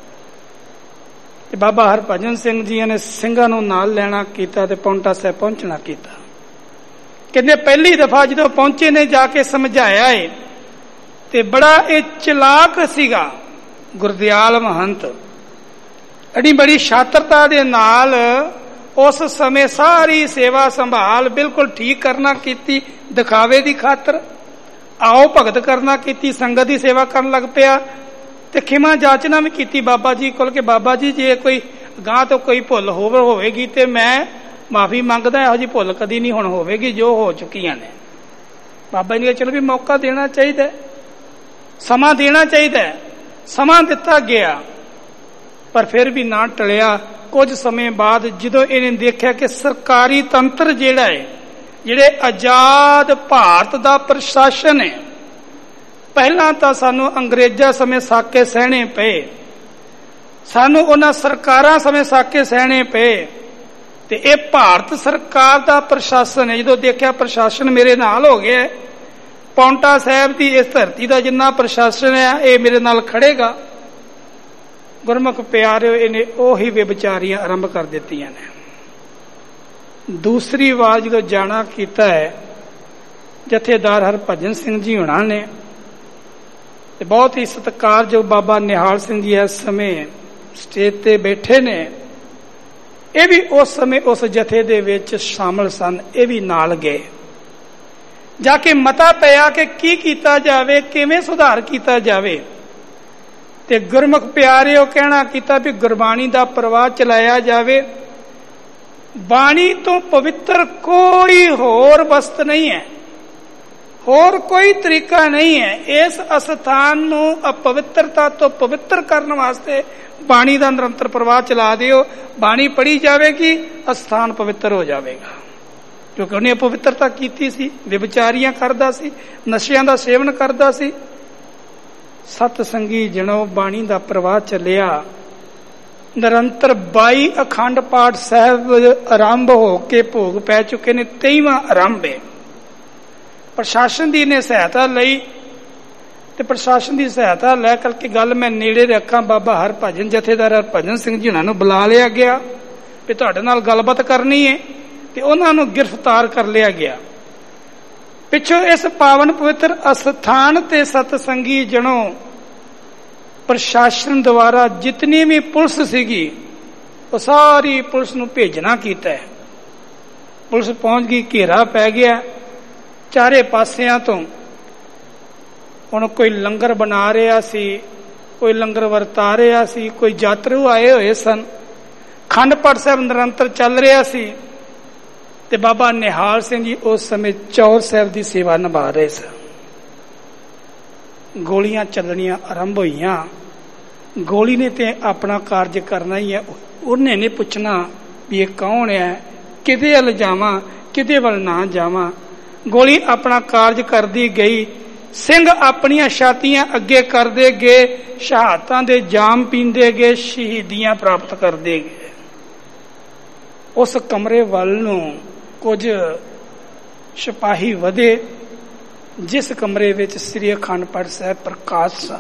ਤੇ ਬਾਬਾ ਹਰਭਜਨ ਸਿੰਘ ਜੀ ਨੇ ਸਿੰਘਾਂ ਨੂੰ ਨਾਲ ਲੈਣਾ ਕੀਤਾ ਤੇ ਪਾਉਂਟਾ ਸਾਹਿਬ ਪਹੁੰਚਣਾ ਕੀਤਾ। ਕਹਿੰਦੇ ਪਹਿਲੀ ਦਫਾ ਜਦੋਂ ਪਹੁੰਚੇ ਨੇ ਜਾ ਕੇ ਸਮਝਾਇਆ ਹੈ ਤੇ ਬੜਾ ਇਹ ਚਲਾਕ ਸੀਗਾ ਗੁਰਦਿਆਲ ਮਹੰਤ। ਅੜੀ ਬੜੀ ਸ਼ਾਤਰਤਾ ਦੇ ਨਾਲ ਉਸ ਸਮੇਂ ਸਾਰੀ ਸੇਵਾ ਸੰਭਾਲ ਬਿਲਕੁਲ ਠੀਕ ਕਰਨਾ ਕੀਤੀ, ਦਿਖਾਵੇ ਦੀ ਖਾਤਰ ਆਓ ਭਗਤ ਕਰਨਾ ਕੀਤੀ, ਸੰਗਤ ਦੀ ਸੇਵਾ ਕਰਨ ਲੱਗ ਪਿਆ। ਤੇ ਖਿਮਾ ਜਾਚਨਾ ਵੀ ਕੀਤੀ ਬਾਬਾ ਜੀ ਕੋਲ ਕਿ ਬਾਬਾ ਜੀ ਜੇ ਕੋਈ ਗਾਂ ਤੋਂ ਕੋਈ ਭੁੱਲ ਹੋਵੇਗੀ ਤੇ ਮੈਂ ਮਾਫੀ ਮੰਗਦਾ, ਇਹੋ ਜਿਹੀ ਭੁੱਲ ਕਦੀ ਨਹੀਂ ਹੁਣ ਹੋਵੇਗੀ ਜੋ ਹੋ ਚੁੱਕੀਆਂ ਨੇ। ਬਾਬਾ ਜੀ ਨੇ ਚਲੋ ਵੀ ਮੌਕਾ ਦੇਣਾ ਚਾਹੀਦਾ, ਸਮਾਂ ਦੇਣਾ ਚਾਹੀਦਾ। ਸਮਾਂ ਦਿੱਤਾ ਗਿਆ ਪਰ ਫਿਰ ਵੀ ਨਾ ਟਲਿਆ। ਕੁਝ ਸਮੇਂ ਬਾਅਦ ਜਦੋਂ ਇਹਨੇ ਦੇਖਿਆ ਕਿ ਸਰਕਾਰੀ ਤੰਤਰ ਜਿਹੜਾ ਹੈ, ਜਿਹੜੇ ਆਜ਼ਾਦ ਭਾਰਤ ਦਾ ਪ੍ਰਸ਼ਾਸਨ ਹੈ, ਪਹਿਲਾਂ ਤਾਂ ਸਾਨੂੰ ਅੰਗਰੇਜ਼ਾਂ ਸਮੇਂ ਸਾਕੇ ਸਹਿਣੇ ਪਏ, ਸਾਨੂੰ ਉਹਨਾਂ ਸਰਕਾਰਾਂ ਸਮੇਂ ਸਾਕੇ ਸਹਿਣੇ ਪਏ, ਤੇ ਇਹ ਭਾਰਤ ਸਰਕਾਰ ਦਾ ਪ੍ਰਸ਼ਾਸਨ ਹੈ। ਜਦੋਂ ਦੇਖਿਆ ਪ੍ਰਸ਼ਾਸਨ ਮੇਰੇ ਨਾਲ ਹੋ ਗਿਆ, ਪੌਂਟਾ ਸਾਹਿਬ ਦੀ ਇਸ ਧਰਤੀ ਦਾ ਜਿੰਨਾ ਪ੍ਰਸ਼ਾਸਨ ਹੈ ਇਹ ਮੇਰੇ ਨਾਲ ਖੜੇਗਾ। ਗੁਰਮੁਖ ਪਿਆਰਿਓ, ਇਹਨੇ ਉਹੀ ਵਿਚਾਰੀਆਂ ਆਰੰਭ ਕਰ ਦਿੱਤੀਆਂ ਨੇ। ਦੂਸਰੀ ਵਾਰ ਜਦੋਂ ਜਾਣਾ ਕੀਤਾ ਹੈ, ਜਥੇਦਾਰ ਹਰਭਜਨ ਸਿੰਘ ਜੀ ਹੋਣਾ ਨੇ ਤੇ ਬਹੁਤ ਹੀ ਸਤਿਕਾਰਯੋਗ ਬਾਬਾ ਨਿਹਾਲ ਸਿੰਘ ਜੀ ਇਸ ਸਮੇਂ ਸਟੇਜ ਤੇ ਬੈਠੇ ਨੇ, ਇਹ ਵੀ ਉਸ ਸਮੇਂ ਉਸ ਜਥੇ ਦੇ ਵਿੱਚ ਸ਼ਾਮਲ ਸਨ। ਇਹ ਵੀ ਨਾਲ ਗਏ। ਜਾ ਕੇ ਮਤਾ ਪਿਆ ਕਿ ਕੀ ਕੀਤਾ ਜਾਵੇ, ਕਿਵੇਂ ਸੁਧਾਰ ਕੀਤਾ ਜਾਵੇ। ਤੇ ਗੁਰਮੁਖ ਪਿਆਰਿਓ ਕਹਿਣਾ ਕੀਤਾ ਵੀ ਗੁਰਬਾਣੀ ਦਾ ਪ੍ਰਵਾਹ ਚਲਾਇਆ ਜਾਵੇ। ਬਾਣੀ ਤੋਂ ਪਵਿੱਤਰ ਕੋਈ ਹੋਰ ਵਸਤ ਨਹੀਂ ਹੈ, ਹੋਰ ਕੋਈ ਤਰੀਕਾ ਨਹੀਂ ਹੈ। ਇਸ ਅਸਥਾਨ ਨੂੰ ਅਪਵਿੱਤਰਤਾ ਤੋਂ ਪਵਿੱਤਰ ਕਰਨ ਵਾਸਤੇ ਬਾਣੀ ਦਾ ਨਿਰੰਤਰ ਪ੍ਰਵਾਹ ਚਲਾ ਦਿਓ। ਬਾਣੀ ਪੜ੍ਹੀ ਜਾਵੇਗੀ, ਅਸਥਾਨ ਪਵਿੱਤਰ ਹੋ ਜਾਵੇਗਾ। ਕਿਉਂਕਿ ਉਹਨੇ ਅਪਵਿੱਤਰਤਾ ਕੀਤੀ ਸੀ, ਵਿਚਾਰੀਆਂ ਕਰਦਾ ਸੀ, ਨਸ਼ਿਆਂ ਦਾ ਸੇਵਨ ਕਰਦਾ ਸੀ। ਸਤ ਸੰਗੀ ਜਣੋ, ਬਾਣੀ ਦਾ ਪ੍ਰਵਾਹ ਚੱਲਿਆ। ਨਿਰੰਤਰ 22 ਅਖੰਡ ਪਾਠ ਸਾਹਿਬ ਆਰੰਭ ਹੋ ਕੇ ਭੋਗ ਪੈ ਚੁੱਕੇ ਨੇ। 23ਵਾਂ ਆਰੰਭ ਹੈ। ਪ੍ਰਸ਼ਾਸਨ ਦੀ ਨੇ ਸਹਾਇਤਾ ਲਈ ਤੇ ਪ੍ਰਸ਼ਾਸਨ ਦੀ ਸਹਾਇਤਾ ਲੈ ਕਰਕੇ ਗੱਲ ਮੈਂ ਨੇੜੇ ਰੱਖਾਂ। ਬਾਬਾ ਹਰਭਜਨ ਜਥੇਦਾਰ ਹਰਭਜਨ ਸਿੰਘ ਜੀ ਉਹਨਾਂ ਨੂੰ ਬੁਲਾ ਲਿਆ ਗਿਆ ਵੀ ਤੁਹਾਡੇ ਨਾਲ ਗੱਲਬਾਤ ਕਰਨੀ ਹੈ, ਤੇ ਉਹਨਾਂ ਨੂੰ ਗ੍ਰਿਫਤਾਰ ਕਰ ਲਿਆ ਗਿਆ। ਪਿੱਛੋਂ ਇਸ ਪਾਵਨ ਪਵਿੱਤਰ ਅਸਥਾਨ ਤੇ ਸਤਸੰਗੀ ਜਣੋ ਪ੍ਰਸ਼ਾਸਨ ਦੁਆਰਾ ਜਿਤਨੀ ਵੀ ਪੁਲਿਸ ਸੀਗੀ ਉਹ ਸਾਰੀ ਪੁਲਿਸ ਨੂੰ ਭੇਜਣਾ ਕੀਤਾ ਹੈ। ਪੁਲਿਸ ਪਹੁੰਚ ਗਈ, ਘੇਰਾ ਪੈ ਗਿਆ ਚਾਰੇ ਪਾਸਿਆਂ ਤੋਂ। ਹੁਣ ਕੋਈ ਲੰਗਰ ਬਣਾ ਰਿਹਾ ਸੀ, ਕੋਈ ਲੰਗਰ ਵਰਤਾ ਰਿਹਾ ਸੀ, ਕੋਈ ਯਾਤਰੂ ਆਏ ਹੋਏ ਸਨ। ਅਖੰਡ ਪਾਠ ਸਾਹਿਬ ਨਿਰੰਤਰ ਚੱਲ ਰਿਹਾ ਸੀ ਤੇ ਬਾਬਾ ਨਿਹਾਲ ਸਿੰਘ ਜੀ ਉਸ ਸਮੇਂ ਚੌਰ ਸਾਹਿਬ ਦੀ ਸੇਵਾ ਨਿਭਾ ਰਹੇ ਸਨ। ਗੋਲੀਆਂ ਚੱਲਣੀਆਂ ਆਰੰਭ ਹੋਈਆਂ। ਗੋਲੀ ਨੇ ਤੇ ਆਪਣਾ ਕਾਰਜ ਕਰਨਾ ਹੀ ਹੈ। ਉਹਨੇ ਨਹੀਂ ਪੁੱਛਣਾ ਵੀ ਇਹ ਕੌਣ ਹੈ, ਕਿਹਦੇ ਵੱਲ ਜਾਵਾਂ, ਕਿਹਦੇ ਵੱਲ ਨਾ ਜਾਵਾਂ। ਗੋਲੀ ਆਪਣਾ ਕਾਰਜ ਕਰਦੀ ਗਈ। ਸਿੰਘ ਆਪਣੀਆਂ ਛਾਤੀਆਂ ਅੱਗੇ ਕਰਦੇ ਗਏ, ਸ਼ਹਾਦਤਾਂ ਦੇ ਜਾਮ ਪੀਂਦੇ ਗਏ, ਸ਼ਹੀਦੀਆਂ ਪ੍ਰਾਪਤ ਕਰਦੇ ਗਏ। ਉਸ ਕਮਰੇ ਵੱਲ ਨੂੰ ਕੁਝ ਸਿਪਾਹੀ ਵਧੇ ਜਿਸ ਕਮਰੇ ਵਿੱਚ ਸ੍ਰੀ ਅਖੰਡ ਪਾਠ ਸਾਹਿਬ ਪ੍ਰਕਾਸ਼ ਸਨ।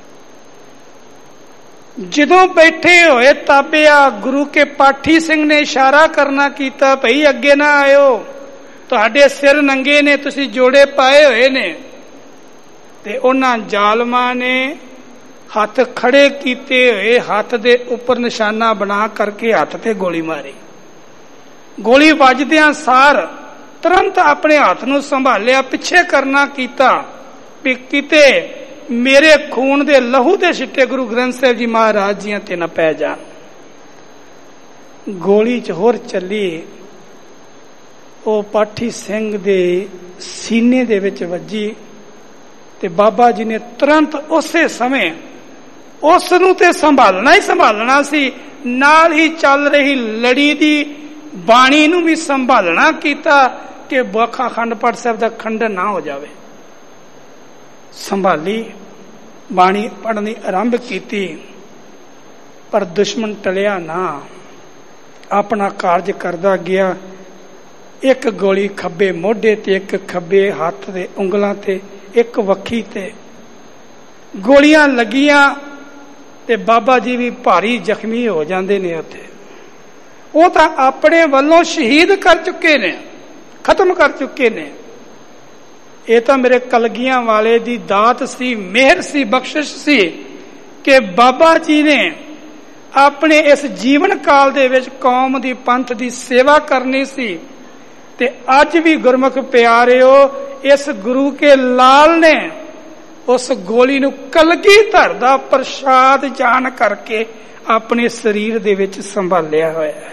ਜਦੋਂ ਬੈਠੇ ਹੋਏ ਤਾਬਿਆ ਗੁਰੂ ਕੇ ਪਾਠੀ ਸਿੰਘ ਨੇ ਇਸ਼ਾਰਾ ਕਰਨਾ ਕੀਤਾ, ਭਈ ਅੱਗੇ ਨਾ ਆਇਓ, ਤੁਹਾਡੇ ਸਿਰ ਨੰਗੇ ਨੇ, ਤੁਸੀਂ ਜੋੜੇ ਪਾਏ ਹੋਏ ਨੇ। ਤੇ ਉਹਨਾਂ ਜ਼ਾਲਮਾਂ ਨੇ ਹੱਥ ਖੜੇ ਕੀਤੇ ਹੋਏ ਹੱਥ ਦੇ ਉੱਪਰ ਨਿਸ਼ਾਨਾ ਬਣਾ ਕਰਕੇ ਹੱਥ ਤੇ ਗੋਲੀ ਮਾਰੀ। ਗੋਲੀ ਵੱਜਦਿਆਂ ਸਾਰ ਤੁਰੰਤ ਆਪਣੇ ਹੱਥ ਨੂੰ ਸੰਭਾਲਿਆ, ਪਿੱਛੇ ਕਰਨਾ ਕੀਤਾ ਵੀ ਕਿਤੇ ਮੇਰੇ ਖੂਨ ਦੇ ਲਹੂ ਦੇ ਛਿੱਟੇ ਗੁਰੂ ਗ੍ਰੰਥ ਸਾਹਿਬ ਜੀ ਮਹਾਰਾਜ ਜੀਆਂ ਤੇ ਨਾ ਪੈ ਜਾਣ। ਗੋਲੀ ਚ ਹੋਰ ਚੱਲੀ, ਉਹ ਪਾਠੀ ਸਿੰਘ ਦੇ ਸੀਨੇ ਦੇ ਵਿੱਚ ਵੱਜੀ ਤੇ ਬਾਬਾ ਜੀ ਨੇ ਤੁਰੰਤ ਉਸੇ ਸਮੇਂ ਉਸ ਨੂੰ ਤੇ ਸੰਭਾਲਣਾ ਹੀ ਸੰਭਾਲਣਾ ਸੀ, ਨਾਲ ਹੀ ਚੱਲ ਰਹੀ ਲੜੀ ਦੀ ਬਾਣੀ ਨੂੰ ਵੀ ਸੰਭਾਲਣਾ ਕੀਤਾ ਕਿ ਬਖਾ ਅਖੰਡ ਪਾਠ ਸਾਹਿਬ ਦਾ ਖੰਡਨ ਨਾ ਹੋ ਜਾਵੇ। ਸੰਭਾਲੀ, ਬਾਣੀ ਪੜ੍ਹਨੀ ਆਰੰਭ ਕੀਤੀ, ਪਰ ਦੁਸ਼ਮਣ ਟਲਿਆ ਨਾ, ਆਪਣਾ ਕਾਰਜ ਕਰਦਾ ਗਿਆ। ਇੱਕ ਗੋਲੀ ਖੱਬੇ ਮੋਢੇ ਤੇ, ਇੱਕ ਖੱਬੇ ਹੱਥ ਦੇ ਉਂਗਲਾਂ ਤੇ, ਇੱਕ ਵੱਖੀ ਤੇ ਗੋਲੀਆਂ ਲੱਗੀਆਂ ਤੇ ਬਾਬਾ ਜੀ ਵੀ ਭਾਰੀ ਜ਼ਖਮੀ ਹੋ ਜਾਂਦੇ ਨੇ। ਉੱਥੇ ਉਹ ਤਾਂ ਆਪਣੇ ਵੱਲੋਂ ਸ਼ਹੀਦ ਕਰ ਚੁੱਕੇ ਨੇ, ਖਤਮ ਕਰ ਚੁੱਕੇ ਨੇ। ਇਹ ਤਾਂ ਮੇਰੇ ਕਲਗੀਆਂ ਵਾਲੇ ਦੀ ਦਾਤ ਸੀ, ਮਿਹਰ ਸੀ, ਬਖਸ਼ਿਸ਼ ਸੀ ਕਿ ਬਾਬਾ ਜੀ ਨੇ ਆਪਣੇ ਇਸ ਜੀਵਨ ਕਾਲ ਦੇ ਵਿੱਚ ਕੌਮ ਦੀ, ਪੰਥ ਦੀ ਸੇਵਾ ਕਰਨੀ ਸੀ। ਤੇ ਅੱਜ ਵੀ ਗੁਰਮੁਖ ਪਿਆਰਿਓ, ਇਸ ਗੁਰੂ ਕੇ ਲਾਲ ਨੇ ਉਸ ਗੋਲੀ ਨੂੰ ਕਲਗੀਧਰ ਦਾ ਪ੍ਰਸ਼ਾਦ ਜਾਣ ਕਰਕੇ ਆਪਣੇ ਸਰੀਰ ਦੇ ਵਿੱਚ ਸੰਭਾਲਿਆ ਹੋਇਆ ਹੈ।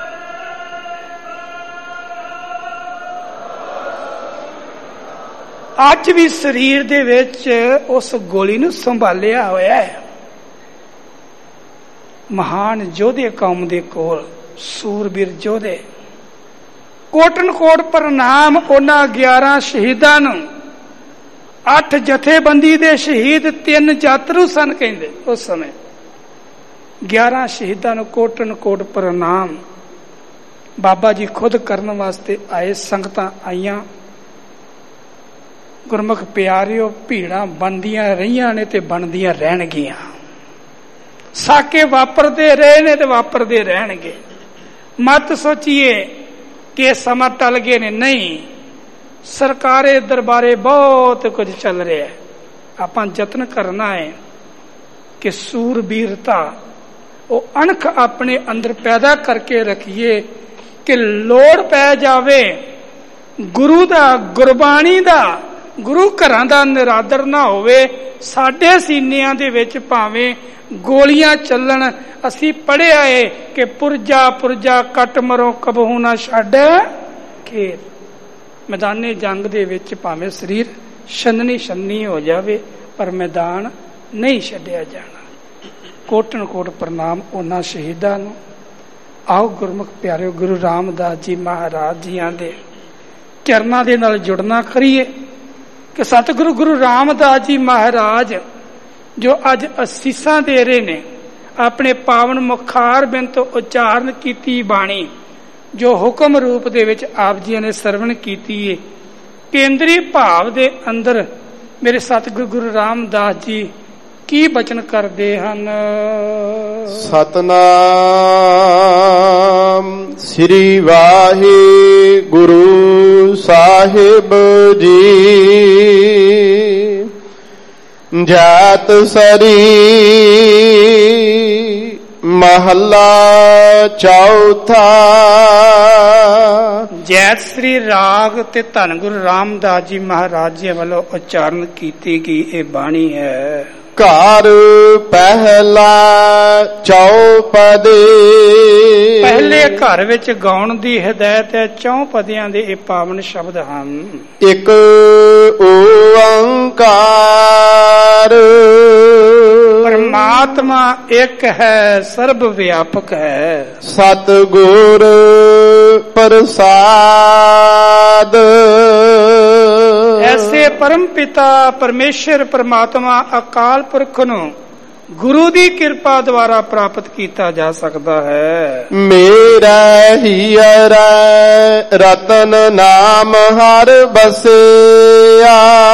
ਅੱਜ ਵੀ ਸਰੀਰ ਦੇ ਵਿੱਚ ਉਸ ਗੋਲੀ ਨੂੰ ਸੰਭਾਲਿਆ ਹੋਇਆ ਹੈ। ਮਹਾਨ ਯੋਧੇ ਕੌਮ ਦੇ ਕੋਲ, ਸੂਰਬੀਰ ਯੋਧੇ, ਕੋਟਨ ਕੋਟ ਪ੍ਰਣਾਮ ਉਹਨਾਂ 11 ਸ਼ਹੀਦਾਂ ਨੂੰ। 8 ਜਥੇਬੰਦੀ ਦੇ ਸ਼ਹੀਦ, 3 ਯਾਤਰੂ ਸਨ ਕਹਿੰਦੇ ਉਸ ਸਮੇਂ। 11 ਸ਼ਹੀਦਾਂ ਨੂੰ ਕੋਟਨ ਕੋਟ ਪ੍ਰਣਾਮ। ਬਾਬਾ ਜੀ ਖੁਦ ਕਰਨ ਵਾਸਤੇ ਆਏ, ਸੰਗਤਾਂ ਆਈਆਂ। ਗੁਰਮੁਖ ਪਿਆਰਿਓ, ਭੀੜਾਂ ਬਣਦੀਆਂ ਰਹੀਆਂ ਨੇ ਤੇ ਬਣਦੀਆਂ ਰਹਿਣਗੀਆਂ। ਸਾਕੇ ਵਾਪਰਦੇ ਰਹੇ ਨੇ ਤੇ ਵਾਪਰਦੇ ਰਹਿਣਗੇ। ਮਤ ਸੋਚੀਏ ਕਿ ਸਮਾਂ ਟਲ ਗਏ ਨੇ, ਨਹੀਂ। ਸਰਕਾਰੇ ਦਰਬਾਰੇ ਬਹੁਤ ਕੁਝ ਚੱਲ ਰਿਹਾ ਹੈ। ਆਪਾਂ ਯਤਨ ਕਰਨਾ ਹੈ ਕਿ ਸੂਰਬੀਰਤਾ, ਉਹ ਅਣਖ ਆਪਣੇ ਅੰਦਰ ਪੈਦਾ ਕਰਕੇ ਰੱਖੀਏ ਕਿ ਲੋੜ ਪੈ ਜਾਵੇ ਗੁਰੂ ਦਾ, ਗੁਰਬਾਣੀ ਦਾ, ਗੁਰੂ ਘਰਾਂ ਦਾ ਨਿਰਾਦਰ ਨਾ ਹੋਵੇ। ਸਾਡੇ ਸੀਨਿਆਂ ਦੇ ਵਿੱਚ ਭਾਵੇਂ ਗੋਲੀਆਂ ਚੱਲਣ, ਅਸੀਂ ਪੜ੍ਹਿਆ ਏ ਕਿ ਪੁਰਜਾ ਪੁਰਜਾ ਕੱਟ ਮਰੋ ਕਬਹੂ ਨਾ ਛੱਡ ਖੇਤ। ਮੈਦਾਨੇ ਜੰਗ ਦੇ ਵਿੱਚ ਭਾਵੇਂ ਸਰੀਰ ਛੰਨਣੀ ਛੰਨੀ ਹੋ ਜਾਵੇ, ਪਰ ਮੈਦਾਨ ਨਹੀਂ ਛੱਡਿਆ ਜਾਣਾ। ਕੋਟਨ ਕੋਟ ਪ੍ਰਣਾਮ ਉਹਨਾਂ ਸ਼ਹੀਦਾਂ ਨੂੰ। ਆਓ ਗੁਰਮੁਖ ਪਿਆਰਿਓ, ਗੁਰੂ ਰਾਮਦਾਸ ਜੀ ਮਹਾਰਾਜ ਜੀਆਂ ਦੇ ਚਰਨਾਂ ਦੇ ਨਾਲ ਜੁੜਨਾ ਕਰੀਏ ਕਿ ਸਤਿਗੁਰੂ ਗੁਰੂ ਰਾਮਦਾਸ ਜੀ ਮਹਾਰਾਜ ਜੋ ਅੱਜ ਅਸੀਸਾਂ ਦੇ ਰਹੇ ਨੇ, ਆਪਣੇ ਪਾਵਨ ਮੁਖਾਰ ਬਿੰਦ ਤੋਂ ਉਚਾਰਨ ਕੀਤੀ ਬਾਣੀ ਜੋ ਹੁਕਮ ਰੂਪ ਦੇ ਵਿੱਚ ਆਪ ਜੀ ਨੇ ਸਰਵਣ ਕੀਤੀ ਹੈ, ਕੇਂਦਰੀ ਭਾਵ ਦੇ ਅੰਦਰ ਮੇਰੇ ਸਤਿਗੁਰੂ ਗੁਰੂ ਰਾਮਦਾਸ ਜੀ ਕੀ ਬਚਨ ਕਰਦੇ ਹਨ। ਸਤਨਾਮ ਸ੍ਰੀ ਵਾਹਿਗੁਰੂ ਸਾਹਿਬ ਜੀ। ਜਾਤ ਸਰੀ ਮਹੱਲਾ ਚੌਥਾ। ਜੈਤ ਸ੍ਰੀ ਰਾਗ ਤੇ ਧੰਨ ਗੁਰੂ ਰਾਮਦਾਸ ਜੀ ਮਹਾਰਾਜ ਜੀ ਵੱਲੋਂ ਉਚਾਰਨ ਕੀਤੀ ਗਈ ਇਹ ਬਾਣੀ ਹੈ। ਘਰ ਪਹਿਲਾ ਚੌਪਦੇ। ਪਹਿਲੇ ਘਰ ਵਿੱਚ ਗਾਉਣ ਦੀ ਹਦਾਇਤ ਹੈ। ਚੌਪਦਿਆਂ ਦੇ ਇਹ ਪਾਵਨ ਸ਼ਬਦ ਹਨ। ਇੱਕ ਓੰਕਾਰ ਪਰਮਾਤਮਾ ਇੱਕ ਹੈ, ਸਰਬ ਵਿਆਪਕ ਹੈ। ਸਤਿਗੁਰ ਪ੍ਰਸਾਦ। ਐਸੇ ਪਰਮ ਪਿਤਾ ਪਰਮੇਸ਼ਰ ਪਰਮਾਤਮਾ ਅਕਾਲ ਪੁਰਖ ਨੂੰ ਗੁਰੂ ਦੀ ਕਿਰਪਾ ਦੁਆਰਾ ਪ੍ਰਾਪਤ ਕੀਤਾ ਜਾ ਸਕਦਾ ਹੈ। ਮੇਰਾ ਹੀਰ ਰਤਨ ਨਾਮ ਹਰ ਬਸਿਆ।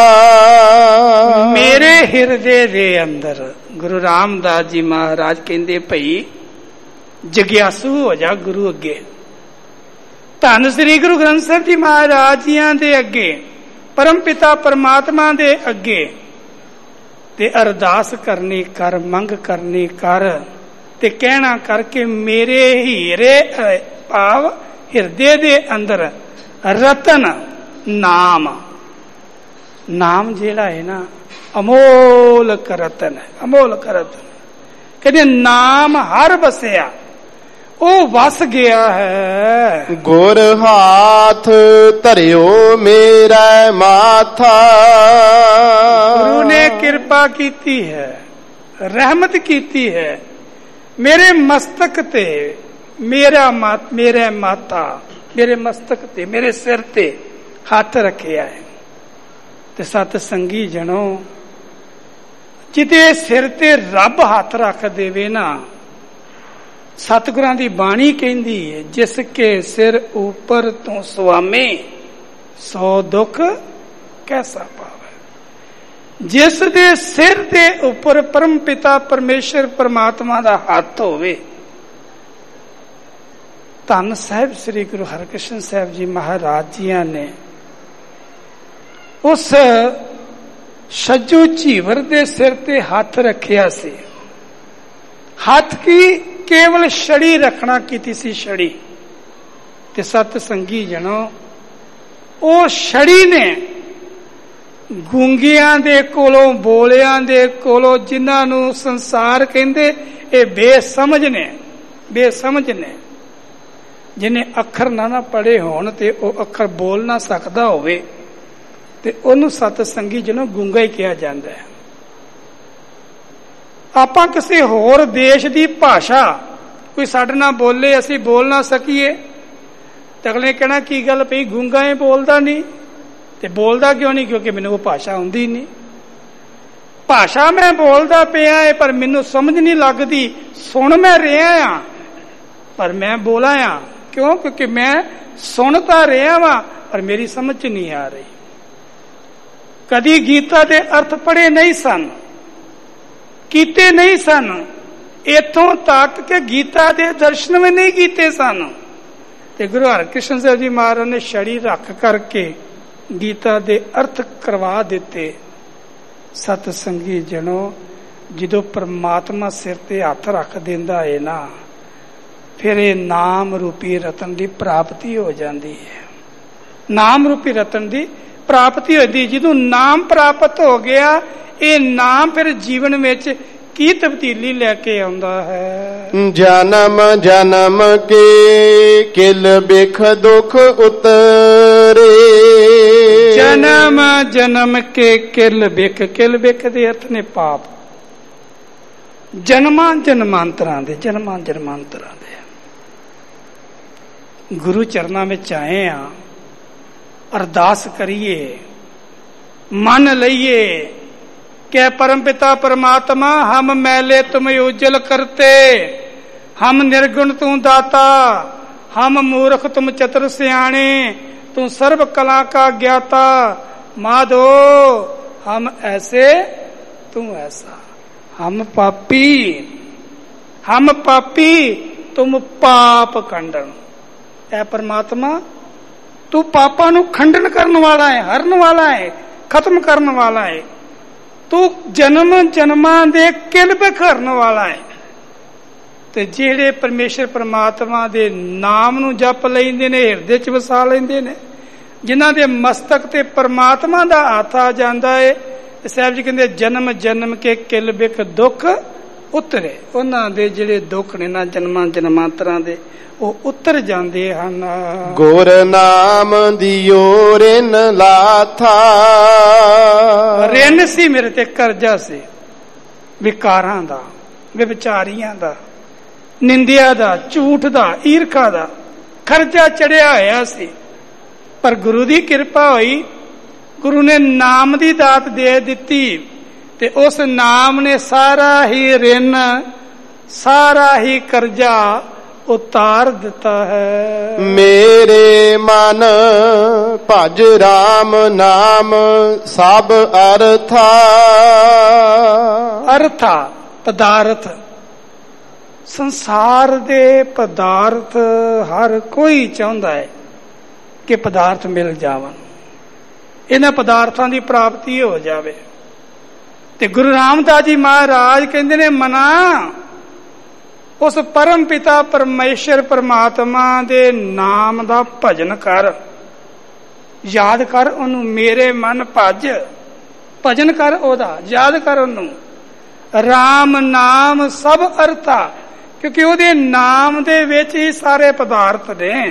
ਮੇਰੇ ਹਿਰਦੇ ਦੇ ਅੰਦਰ ਗੁਰੂ ਰਾਮਦਾਸ ਜੀ ਮਹਾਰਾਜ ਕਹਿੰਦੇ ਭਈ ਜਗਿਆਸੂ ਹੋ ਜਾ ਗੁਰੂ ਅੱਗੇ। ਧੰਨ ਸ੍ਰੀ ਗੁਰੂ ਗ੍ਰੰਥ ਸਾਹਿਬ ਜੀ ਮਹਾਰਾਜ ਜੀਆਂ ਦੇ ਅੱਗੇ, ਪਰਮ ਪਿਤਾ ਪਰਮਾਤਮਾ ਦੇ ਅੱਗੇ ਤੇ ਅਰਦਾਸ ਕਰਨੀ ਕਰ, ਮੰਗ ਕਰਨੀ ਕਰ ਤੇ ਕਹਿਣਾ ਕਰਕੇ ਮੇਰੇ ਹੀਰੇ ਭਾਵ ਹਿਰਦੇ ਦੇ ਅੰਦਰ ਰਤਨ ਨਾਮ, ਨਾਮ ਜਿਹੜਾ ਹੈ ਨਾ ਅਮੋਲਕ ਰਤਨ ਹੈ, ਅਮੋਲਕ ਰਤਨ। ਕਹਿੰਦੇ ਨਾਮ ਹਰ ਬਸਿਆ, ਉਹ ਵਸ ਗਿਆ ਹੈ। ਗੁਰ ਹਾਥ ਧਰਿਓ ਮੇਰਾ ਮਾਥਾ। ਗੁਰੂ ਨੇ ਕਿਰਪਾ ਕੀਤੀ ਹੈ, ਰਹਿਮਤ ਕੀਤੀ ਹੈ ਮੇਰੇ ਮਸਤਕ ਤੇ। ਮੇਰੇ ਮਾਤਾ ਮੇਰੇ ਮਸਤਕ ਤੇ, ਮੇਰੇ ਸਿਰ ਤੇ ਹੱਥ ਰੱਖਿਆ ਹੈ। ਤੇ ਸਤ ਸੰਗੀ ਜਣੋ, ਜਿਹਦੇ ਸਿਰ ਤੇ ਰੱਬ ਹੱਥ ਰੱਖ ਦੇਵੇ ਨਾ, ਸਤਿਗੁਰਾਂ ਦੀ ਬਾਣੀ ਕਹਿੰਦੀ ਹੈ ਜਿਸ ਕੇ ਸਿਰ ਉੱਪਰ ਤੋਂ ਸੁਆਮੀ 100 ਦੁੱਖ ਕੈਸਾ ਪਾਵੇ। ਜਿਸ ਦੇ ਸਿਰ ਦੇ ਉੱਪਰ ਪਰਮ ਪਿਤਾ ਪਰਮੇਸ਼ਰ ਪਰਮਾਤਮਾ ਦਾ ਹੱਥ ਹੋਵੇ। ਧੰਨ ਸਾਹਿਬ ਸ੍ਰੀ ਗੁਰੂ ਹਰਿਕ੍ਰਿਸ਼ਨ ਸਾਹਿਬ ਜੀ ਮਹਾਰਾਜ ਜੀਆਂ ਨੇ ਉਸ ਸੱਜੂ ਝੀਵਰ ਦੇ ਸਿਰ ਤੇ ਹੱਥ ਰੱਖਿਆ ਸੀ। ਹੱਥ ਕੀ ਕੇਵਲ ਛੜੀ ਰੱਖਣਾ ਕੀਤੀ ਸੀ, ਛੜੀ। ਤੇ ਸਤ ਸੰਗੀ ਜਣੋ, ਉਹ ਛੜੀ ਨੇ ਗੂੰਗਿਆਂ ਦੇ ਕੋਲੋਂ, ਬੋਲਿਆਂ ਦੇ ਕੋਲੋਂ, ਜਿਨ੍ਹਾਂ ਨੂੰ ਸੰਸਾਰ ਕਹਿੰਦੇ ਇਹ ਬੇਸਮਝ ਨੇ, ਬੇਸਮਝ ਨੇ, ਜਿਹਨੇ ਅੱਖਰ ਨਾ ਪੜ੍ਹੇ ਹੋਣ ਤੇ ਉਹ ਅੱਖਰ ਬੋਲ ਨਾ ਸਕਦਾ ਹੋਵੇ ਤੇ ਉਹਨੂੰ ਸਤ ਸੰਗੀ ਜਣੋ ਗੂੰਗਾ ਹੀ ਕਿਹਾ ਜਾਂਦਾ ਹੈ। ਆਪਾਂ ਕਿਸੇ ਹੋਰ ਦੇਸ਼ ਦੀ ਭਾਸ਼ਾ ਕੋਈ ਸਾਡੇ ਨਾਲ ਬੋਲੇ, ਅਸੀਂ ਬੋਲ ਨਾ ਸਕੀਏ ਤੇ ਅਗਲੇ ਕਹਿਣਾ ਕੀ ਗੱਲ ਪਈ, ਗੂੰਗਾ ਹੀ ਬੋਲਦਾ ਨਹੀਂ। ਤੇ ਬੋਲਦਾ ਕਿਉਂ ਨਹੀਂ? ਕਿਉਂਕਿ ਮੈਨੂੰ ਉਹ ਭਾਸ਼ਾ ਆਉਂਦੀ ਨਹੀਂ। ਭਾਸ਼ਾ ਮੈਂ ਬੋਲਦਾ ਪਿਆ ਹੈ ਪਰ ਮੈਨੂੰ ਸਮਝ ਨਹੀਂ ਲੱਗਦੀ। ਸੁਣ ਮੈਂ ਰਿਹਾ ਆ ਪਰ ਮੈਂ ਬੋਲਾ ਆ। ਕਿਉਂ? ਕਿਉਂਕਿ ਮੈਂ ਸੁਣ ਤਾਂ ਰਿਹਾ ਵਾਂ ਪਰ ਮੇਰੀ ਸਮਝ ਚ ਨਹੀਂ ਆ ਰਹੀ। ਕਦੀ ਗੀਤਾ ਦੇ ਅਰਥ ਪੜ੍ਹੇ ਨਹੀਂ ਸਨ, ਕੀਤੇ ਨਹੀਂ ਸਨ, ਇੱਥੋਂ ਤੱਕ ਕਿ ਗੀਤਾ ਦੇ ਦਰਸ਼ਨ ਵੀ ਨਹੀਂ ਕੀਤੇ ਸਨ। ਤੇ ਗੁਰੂ ਹਰਿਕ੍ਰਿਸ਼ਨ ਸਾਹਿਬ ਜੀ ਮਹਾਰਾਜ ਨੇ ਛੜੀ ਰੱਖ ਕਰਕੇ ਗੀਤਾ ਦੇ ਅਰਥ ਕਰਵਾ ਦਿੱਤੇ। ਸਤ ਸੰਗੀ ਜਣੋ, ਜਦੋਂ ਪਰਮਾਤਮਾ ਸਿਰ ਤੇ ਹੱਥ ਰੱਖ ਦਿੰਦਾ ਹੈ ਨਾ, ਫਿਰ ਇਹ ਨਾਮ ਰੂਪੀ ਰਤਨ ਦੀ ਪ੍ਰਾਪਤੀ ਹੋ ਜਾਂਦੀ ਹੈ। ਨਾਮ ਰੂਪੀ ਰਤਨ ਦੀ ਪ੍ਰਾਪਤੀ ਹੋਦੀ। ਜਦੋਂ ਨਾਮ ਪ੍ਰਾਪਤ ਹੋ ਗਿਆ, ਇਹ ਨਾਮ ਫਿਰ ਜੀਵਨ ਵਿੱਚ ਕੀ ਤਬਦੀਲੀ ਲੈ ਕੇ ਆਉਂਦਾ ਹੈ? ਜਨਮ ਜਨਮ ਕੇ ਕਿਲ ਬਿਖ ਦੁਖ ਉਤਰੇ। ਜਨਮ ਜਨਮ ਕੇ ਕਿਲ ਬਿਖ, ਕਿਲ ਬਿਖ ਦੇ ਅਰਥ ਨੇ ਪਾਪ। ਜਨਮਾਂ ਜਨਮਾਂਤਰਾਂ ਦੇ, ਜਨਮਾਂ ਜਨਮਾਂਤਰਾਂ ਦੇ। ਗੁਰੂ ਚਰਨਾਂ ਵਿੱਚ ਆਏ ਆ, ਅਰਦਾਸ ਕਰੀਏ, ਮੰਨ ਲਈਏ ਕਿ परम पिता परमात्मा हम मैले तुम उज्जवल करते, हम निर्गुण तू दाता, हम मूर्ख तुम चतुर सियाणे, तू सर्व कला का ज्ञाता, माधो हम ऐसे तू ऐसा, हम पापी तुम पाप खंडन। ऐ परमात्मा तू पापा नू खंडन करने वाला है, हरन वाला है, खत्म करने वाला है। तू जन्म जन्मां दे किल बिखरन वाला है। ते ਜਿਹੜੇ ਪਰਮੇਸ਼ਰ ਪਰਮਾਤਮਾ ਦੇ ਨਾਮ ਨੂੰ ਜਪ ਲੈਂਦੇ ਨੇ, ਹਿਰਦੇ ਚ ਵਸਾ ਲੈਂਦੇ ਨੇ, ਜਿਨ੍ਹਾਂ ਦੇ ਮਸਤਕ ਤੇ ਪਰਮਾਤਮਾ ਦਾ ਹੱਥ ਆ ਜਾਂਦਾ ਹੈ, ਸਾਹਿਬ ਜੀ ਕਹਿੰਦੇ ਜਨਮ ਜਨਮ ਕੇ ਕਿਲ ਬਿਖ ਦੁੱਖ ਉਤਰੇ। ਉਹਨਾਂ ਦੇ ਜਿਹੜੇ ਦੁੱਖ ਨੇ ਨਾ ਜਨਮਾਂ ਜਨਮਾਂਤਰਾਂ ਦੇ, ਉਹ ਉਤਰ ਜਾਂਦੇ ਹਨ। ਗੁਰ ਨਾਮ ਦਿਓ ਰਿਨ ਲਾਥਾ। ਰਿਨ ਸੀ ਮੇਰੇ ਤੇ, ਕਰਜ਼ਾ ਸੀ, ਵਿਕਾਰਾਂ ਦਾ, ਵਿਚਾਰੀਆਂ ਦਾ, ਨਿੰਦਿਆ ਦਾ, ਝੂਠ ਦਾ, ਈਰਖਾ ਦਾ ਖਰਚਾ ਚੜਿਆ ਹੋਇਆ ਸੀ। ਪਰ ਗੁਰੂ ਦੀ ਕਿਰਪਾ ਹੋਈ, ਗੁਰੂ ਨੇ ਨਾਮ ਦੀ ਦਾਤ ਦੇ ਦਿੱਤੀ ਤੇ ਉਸ ਨਾਮ ਨੇ ਸਾਰਾ ਹੀ ਰਿਨ, ਸਾਰਾ ਹੀ ਕਰਜ਼ਾ ਉਤਾਰ ਦਿੱਤਾ ਹੈ। ਮੇਰੇ ਮਨ ਭਜ ਰਾਮ ਨਾਮ ਸਭ ਅਰਥਾ। ਅਰਥਾ ਪਦਾਰਥ, ਸੰਸਾਰ ਦੇ ਪਦਾਰਥ ਹਰ ਕੋਈ ਚਾਹੁੰਦਾ ਹੈ ਕਿ ਪਦਾਰਥ ਮਿਲ ਜਾਵਣ, ਇਹਨਾਂ ਪਦਾਰਥਾਂ ਦੀ ਪ੍ਰਾਪਤੀ ਹੋ ਜਾਵੇ। ਤੇ ਗੁਰੂ ਰਾਮਦਾਸ ਜੀ ਮਹਾਰਾਜ ਕਹਿੰਦੇ ਨੇ, ਮਨਾ ਉਸ ਪਰਮ ਪਿਤਾ ਪਰਮੇਸ਼ਰ ਪਰਮਾਤਮਾ ਦੇ ਨਾਮ ਦਾ ਭਜਨ ਕਰ, ਯਾਦ ਕਰ ਉਹਨੂੰ, ਮੇਰੇ ਮਨ ਭਜ, ਭਜਨ ਕਰ ਉਹਦਾ, ਯਾਦ ਕਰ ਉਹਨੂੰ। ਰਾਮ ਨਾਮ ਸਭ ਅਰਥਾ, ਕਿਉਂਕਿ ਉਹਦੇ ਨਾਮ ਦੇ ਵਿੱਚ ਹੀ ਸਾਰੇ ਪਦਾਰਥ ਨੇ।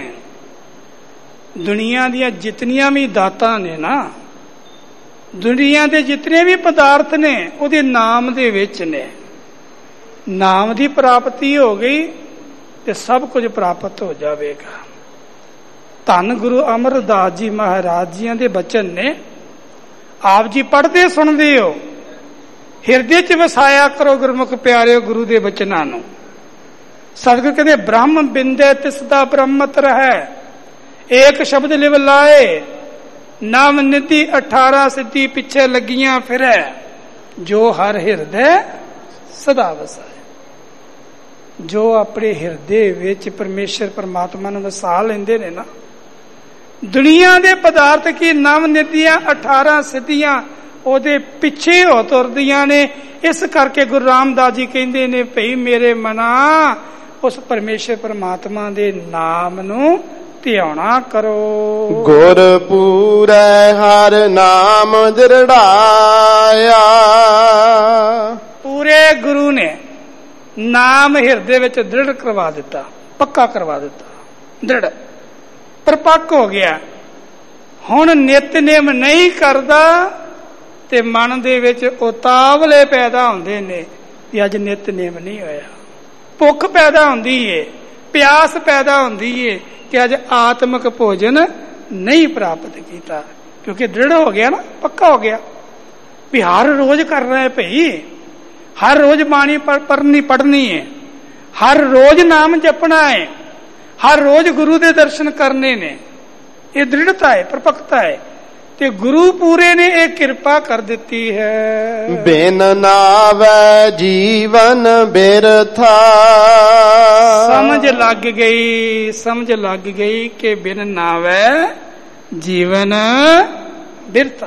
ਦੁਨੀਆ ਦੀਆਂ ਜਿਤਨੀਆਂ ਵੀ ਦਾਤਾਂ ਨੇ ਨਾ, ਦੁਨੀਆ ਦੇ ਜਿਤਨੇ ਵੀ ਪਦਾਰਥ ਨੇ ਉਹਦੇ ਨਾਮ ਦੇ ਵਿੱਚ ਨੇ। ਨਾਮ ਦੀ ਪ੍ਰਾਪਤੀ ਹੋ ਗਈ ਤੇ ਸਭ ਕੁਝ ਪ੍ਰਾਪਤ ਹੋ ਜਾਵੇਗਾ। ਧੰਨ ਗੁਰੂ ਅਮਰਦਾਸ ਜੀ ਮਹਾਰਾਜ ਜੀਆਂ ਦੇ ਬਚਨ ਨੇ, ਆਪ ਜੀ ਪੜ੍ਹਦੇ ਸੁਣਦੇ ਹੋ, ਹਿਰਦੇ ਚ ਵਸਾਇਆ ਕਰੋ ਗੁਰਮੁਖ ਪਿਆਰਿਓ ਗੁਰੂ ਦੇ ਬਚਨਾਂ ਨੂੰ। ਸਤਿਗੁਰ ਕਹਿੰਦੇ ਬ੍ਰਹਮ ਬਿੰਦੇ ਤਿਸ ਦਾ ਬ੍ਰਹਮਤ ਰਹਿ, ਏਕ ਸ਼ਬਦ ਲਿਵ ਲਾਏ, ਨਵ ਨਿਧੀ 18 ਸਿੱਧੀ ਪਿੱਛੇ ਲੱਗੀਆਂ ਫਿਰੈ, ਜੋ ਹਰ ਹਿਰਦੇ ਸਦਾ ਵਸਾਏ। ਜੋ ਆਪਣੇ ਹਿਰਦੇ ਵਿੱਚ ਪਰਮੇਸ਼ਰ ਪਰਮਾਤਮਾ ਨੂੰ ਵਸਾ ਲੈਂਦੇ ਨੇ ਨਾ, ਦੁਨੀਆ ਦੇ ਪਦਾਰਥ ਕੀ ਨਵ ਨਿਧੀਆਂ 18 ਸਿੱਧੀਆਂ ਉਹਦੇ ਪਿੱਛੇ ਹੋ ਤੁਰਦੀਆਂ ਨੇ। ਇਸ ਕਰਕੇ ਗੁਰੂ ਰਾਮਦਾਸ ਜੀ ਕਹਿੰਦੇ ਨੇ ਭਈ ਮੇਰੇ ਮਨਾ ਉਸ ਪਰਮੇਸ਼ਰ ਪਰਮਾਤਮਾ ਦੇ ਨਾਮ ਨੂੰ ਧਿਆਉਣਾ ਕਰੋ। ਗੁਰ ਪੂਰੈ ਹਰ ਨਾਮ ਦ੍ਰਿੜਾਇਆ। ਪੂਰੇ ਗੁਰੂ ਨੇ ਨਾਮ ਹਿਰਦੇ ਵਿੱਚ ਦ੍ਰਿੜ ਕਰਵਾ ਦਿੱਤਾ, ਪੱਕਾ ਕਰਵਾ ਦਿੱਤਾ, ਦ੍ਰਿੜ ਪਰਪੱਕ ਹੋ ਗਿਆ। ਹੁਣ ਨਿਤਨੇਮ ਨਹੀਂ ਕਰਦਾ ਤੇ ਮਨ ਦੇ ਵਿੱਚ ਉਤਾਵਲੇ ਪੈਦਾ ਹੁੰਦੇ ਨੇ ਕਿ ਅੱਜ ਨਿਤਨੇਮ ਨਹੀਂ ਹੋਇਆ। ਭੁੱਖ ਪੈਦਾ ਹੁੰਦੀ ਏ, ਪਿਆਸ ਪੈਦਾ ਹੁੰਦੀ ਏ ਕਿ ਅੱਜ ਆਤਮਿਕ ਭੋਜਨ ਨਹੀਂ ਪ੍ਰਾਪਤ ਕੀਤਾ, ਕਿਉਂਕਿ ਦ੍ਰਿੜ ਹੋ ਗਿਆ ਨਾ, ਪੱਕਾ ਹੋ ਗਿਆ ਵੀ ਹਰ ਰੋਜ਼ ਕਰਨਾ ਹੈ ਭਈ, ਹਰ ਰੋਜ਼ ਬਾਣੀ ਪੜ੍ਹਨੀ ਹੈ, ਹਰ ਰੋਜ਼ ਨਾਮ ਜਪਣਾ ਹੈ, ਹਰ ਰੋਜ਼ ਗੁਰੂ ਦੇ ਦਰਸ਼ਨ ਕਰਨੇ ਨੇ। ਇਹ ਦ੍ਰਿੜਤਾ ਹੈ, ਪਰਪੱਕਤਾ ਹੈ। ਤੇ ਗੁਰੂ ਪੂਰੇ ਨੇ ਇਹ ਕਿਰਪਾ ਕਰ ਦਿੱਤੀ ਹੈ। ਬਿਨ ਨਾਵੈ ਜੀਵਨ ਬਿਰਥਾ। ਸਮਝ ਲੱਗ ਗਈ, ਸਮਝ ਲੱਗ ਗਈ ਕਿ ਬਿਨ ਨਾਵੈ ਜੀਵਨ ਬਿਰਥਾ।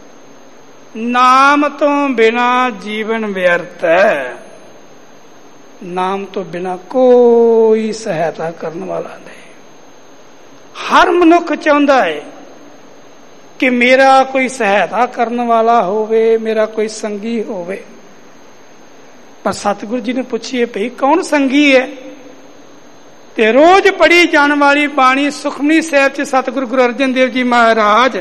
ਨਾਮ ਤੋਂ ਬਿਨਾ ਜੀਵਨ ਵਿਅਰਥ ਹੈ। ਨਾਮ ਤੋਂ ਬਿਨਾ ਕੋਈ ਸਹਾਇਤਾ ਕਰਨ ਵਾਲਾ ਨਹੀਂ। ਹਰ ਮਨੁੱਖ ਚਾਹੁੰਦਾ ਹੈ ਕਿ ਮੇਰਾ ਕੋਈ ਸਹਾਇਤਾ ਕਰਨ ਵਾਲਾ ਹੋਵੇ, ਮੇਰਾ ਕੋਈ ਸੰਗੀ ਹੋਵੇ। ਪਰ ਸਤਿਗੁਰੂ ਜੀ ਨੇ ਪੁੱਛੀਏ ਭਈ ਕੌਣ ਸੰਗੀ ਹੈ? ਤੇ ਰੋਜ਼ ਪੜ੍ਹੀ ਜਾਣ ਵਾਲੀ ਬਾਣੀ ਸੁਖਮਨੀ ਸਾਹਿਬ ਚ ਸਤਿਗੁਰੂ ਗੁਰੂ ਅਰਜਨ ਦੇਵ ਜੀ ਮਹਾਰਾਜ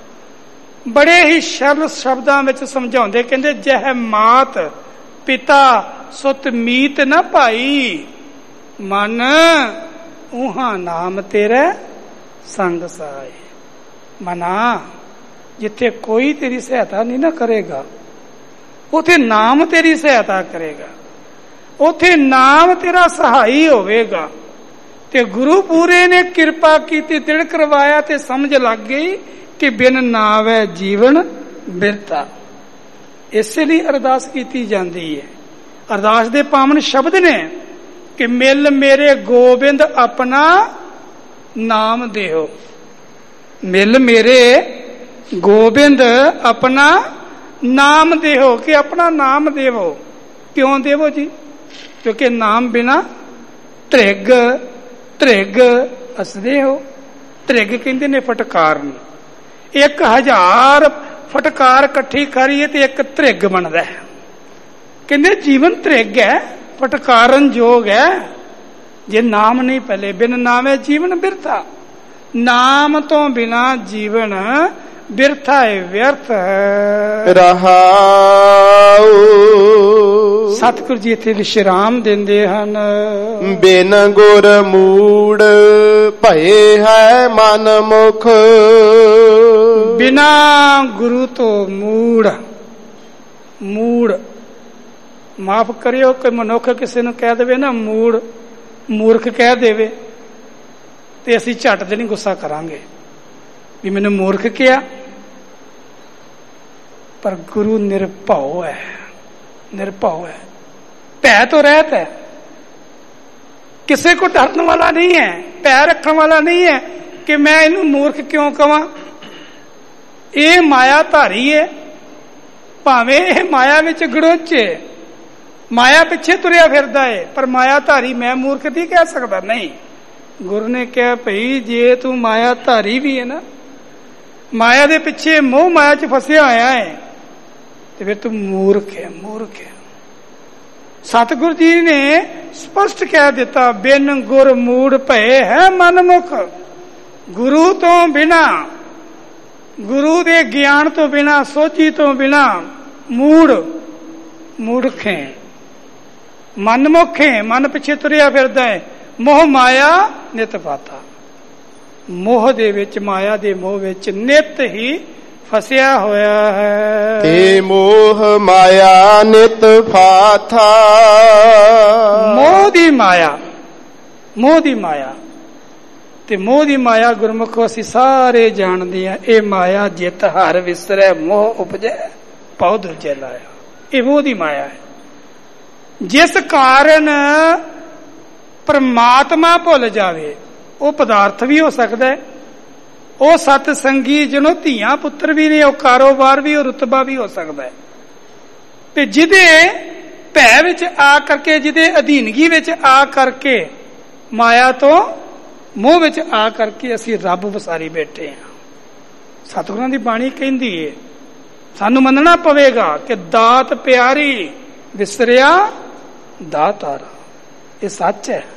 ਬੜੇ ਹੀ ਸਰਲ ਸ਼ਬਦਾਂ ਵਿੱਚ ਸਮਝਾਉਂਦੇ, ਕਹਿੰਦੇ ਜਹ ਮਾਤ ਪਿਤਾ ਸੁਤ ਮੀਤ ਨਾ ਭਾਈ, ਮਨ ਉਹਾਂ ਨਾਮ ਤੇਰੇ ਸੰਗ ਸਾਏ। ਮਨਾ ਜਿੱਥੇ ਕੋਈ ਤੇਰੀ ਸਹਾਇਤਾ ਨਹੀਂ ਨਾ ਕਰੇਗਾ, ਉਥੇ ਨਾਮ ਤੇਰੀ ਸਹਾਇਤਾ ਕਰੇਗਾ, ਉਥੇ ਨਾਮ ਤੇਰਾ ਸਹਾਈ ਹੋਵੇਗਾ। ਤੇ ਗੁਰੂ ਪੂਰੇ ਨੇ ਕਿਰਪਾ ਕੀਤੀ, ਦਿਲ ਕਰਵਾਇਆ ਤੇ ਸਮਝ ਲੱਗ ਗਈ ਕਿ ਬਿਨ ਨਾਮ ਹੈ ਜੀਵਨ ਬਿਰਥਾ। ਇਸੇ ਲਈ ਅਰਦਾਸ ਕੀਤੀ ਜਾਂਦੀ ਹੈ। ਅਰਦਾਸ ਦੇ ਪਾਵਨ ਸ਼ਬਦ ਨੇ ਕਿ ਮਿਲ ਮੇਰੇ ਗੋਬਿੰਦ ਆਪਣਾ ਨਾਮ ਦੇਹੋ। ਮਿਲ ਮੇਰੇ ਗੋਬਿੰਦ ਆਪਣਾ ਨਾਮ ਦੇਹੋ, ਕਿ ਆਪਣਾ ਨਾਮ ਦੇਵੋ। ਕਿਉਂ ਦੇਵੋ ਜੀ? ਕਿਉਂਕਿ ਨਾਮ ਬਿਨਾ ਤ੍ਰਿਗ ਤ੍ਰਿਗ ਅਸਦੇ ਹੋ। ਤ੍ਰਿਗ ਕਹਿੰਦੇ ਨੇ ਫਟਕਾਰ ਨੂੰ। 1000 ਫਟਕਾਰ ਇਕੱਠੀ ਕਰੀਏ ਤੇ ਇੱਕ ਤ੍ਰਿਗ ਬਣਦਾ ਹੈ। ਕਹਿੰਦੇ ਜੀਵਨ ਤ੍ਰਿਗ ਹੈ, ਫਟਕਾਰਨ ਯੋਗ ਹੈ। ਜੇ ਨਾਮ ਨਹੀਂ ਪਹਿਲੇ, ਬਿਨ ਨਾਮੇ ਜੀਵਨ ਬਿਰਥਾ। ਨਾਮ ਤੋਂ ਬਿਨਾ ਜੀਵਨ ਬਿਰਥਾ ਹੈ, ਵਿਅਰਥ ਹੈ। ਰਹਾਉ। ਸਤਿਗੁਰੂ ਜੀ ਇੱਥੇ ਵਿਸ਼ਰਾਮ ਦਿੰਦੇ ਹਨ। ਬਿਨ ਗੁਰ ਮੂੜ ਭਏ ਹੈ ਮਨ ਮੁਖ। ਬਿਨਾ ਗੁਰੂ ਤੋਂ ਮੂੜ। ਮੂੜ ਮਾਫ ਕਰਿਓ, ਕੋਈ ਮਨੁੱਖ ਕਿਸੇ ਨੂੰ ਕਹਿ ਦੇਵੇ ਨਾ ਮੂੜ, ਮੂਰਖ ਕਹਿ ਦੇਵੇ ਤੇ ਅਸੀਂ ਝੱਟ ਤੇ ਨਹੀਂ ਗੁੱਸਾ ਕਰਾਂਗੇ ਵੀ ਮੈਨੂੰ ਮੂਰਖ ਕਿਹਾ। ਪਰ ਗੁਰੂ ਨਿਰਭਉ ਹੈ, ਨਿਰਭਉ ਹੈ, ਭੈ ਤੋਂ ਰਹਿਤ ਹੈ। ਕਿਸੇ ਕੋ ਡਰਨ ਵਾਲਾ ਨਹੀਂ ਹੈ, ਭੈ ਰੱਖਣ ਵਾਲਾ ਨਹੀਂ ਹੈ ਕਿ ਮੈਂ ਇਹਨੂੰ ਮੂਰਖ ਕਿਉਂ ਕਵਾਂ। ਇਹ ਮਾਇਆ ਧਾਰੀ ਹੈ, ਭਾਵੇਂ ਇਹ ਮਾਇਆ ਵਿੱਚ ਗੜੋਚੇ, ਮਾਇਆ ਪਿੱਛੇ ਤੁਰਿਆ ਫਿਰਦਾ ਹੈ, ਪਰ ਮਾਇਆ ਧਾਰੀ ਮੈਂ ਮੂਰਖ ਨਹੀਂ ਕਹਿ ਸਕਦਾ। ਨਹੀਂ, ਗੁਰੂ ਨੇ ਕਿਹਾ ਭਈ ਜੇ ਤੂੰ ਮਾਇਆ ਧਾਰੀ ਵੀ ਹੈ ਨਾ, ਮਾਇਆ ਦੇ ਪਿੱਛੇ ਮੋਹ ਮਾਇਆ ਚ ਫਸਿਆ ਹੋਇਆ ਹੈ, ਤੇ ਫਿਰ ਤੂੰ ਮੂਰਖ ਹੈ, ਮੂਰਖ ਹੈ। ਸਤਿਗੁਰੂ ਜੀ ਨੇ ਸਪਸ਼ਟ ਕਹਿ ਦਿੱਤਾ, ਬਿਨ ਗੁਰ ਮੂੜ ਭਏ ਹੈ ਮਨਮੁਖ। ਗੁਰੂ ਤੋਂ ਬਿਨਾ, ਗੁਰੂ ਦੇ ਗਿਆਨ ਤੋਂ ਬਿਨਾ, ਸੋਝੀ ਤੋਂ ਬਿਨਾ ਮੂੜ, ਮੂਰਖ ਹੈ, ਮਨਮੁਖ ਹੈ, ਮਨ ਪਿੱਛੇ ਤੁਰਿਆ ਫਿਰਦਾ ਹੈ। ਮੋਹ ਮਾਇਆ ਨਿਤ ਪਾਤਾ। ਮੋਹ ਦੇ ਵਿੱਚ, ਮਾਇਆ ਦੇ ਮੋਹ ਵਿੱਚ ਨਿਤ ਹੀ ਫਸਿਆ ਹੋਇਆ ਹੈ। ਤੇ ਮੋਹ ਮਾਇਆ ਨਿਤ ਫਾਥਾ। ਮੋਹ ਦੀ ਮਾਇਆ, ਮੋਹ ਦੀ ਮਾਇਆ। ਤੇ ਮੋਹ ਦੀ ਮਾਇਆ ਗੁਰਮੁਖੋ ਅਸੀਂ ਸਾਰੇ ਜਾਣਦੇ ਹਾਂ। ਇਹ ਮਾਇਆ ਜਿਤ ਹਰ ਵਿਸਰੈ ਮੋਹ ਉਪਜੈ ਪਉ ਦੂਜੇ ਲਾਇਆ। ਇਹ ਮੋਹ ਦੀ ਮਾਇਆ ਹੈ, ਜਿਸ ਕਾਰਨ ਪਰਮਾਤਮਾ ਭੁੱਲ ਜਾਵੇ। ਉਹ ਪਦਾਰਥ ਵੀ ਹੋ ਸਕਦਾ ਹੈ, ਉਹ ਸਤ ਸੰਗੀ ਜਿਹਨੂੰ ਧੀਆਂ ਪੁੱਤਰ ਵੀ ਨੇ, ਉਹ ਕਾਰੋਬਾਰ ਵੀ, ਉਹ ਰੁਤਬਾ ਵੀ ਹੋ ਸਕਦਾ ਹੈ। ਤੇ ਜਿਹਦੇ ਭੈ ਵਿੱਚ ਆ ਕਰਕੇ, ਜਿਹਦੇ ਅਧੀਨਗੀ ਵਿੱਚ ਆ ਕਰਕੇ, ਮਾਇਆ ਤੋਂ ਮੋਹ ਵਿੱਚ ਆ ਕਰਕੇ ਅਸੀਂ ਰੱਬ ਵਿਸਾਰੀ ਬੈਠੇ ਹਾਂ। ਸਤਿਗੁਰਾਂ ਦੀ ਬਾਣੀ ਕਹਿੰਦੀ ਹੈ ਸਾਨੂੰ ਮੰਨਣਾ ਪਵੇਗਾ ਕਿ ਦਾਤ ਪਿਆਰੀ ਵਿਸਰਿਆ ਦਾਤਾਰਾ। ਇਹ ਸੱਚ ਹੈ।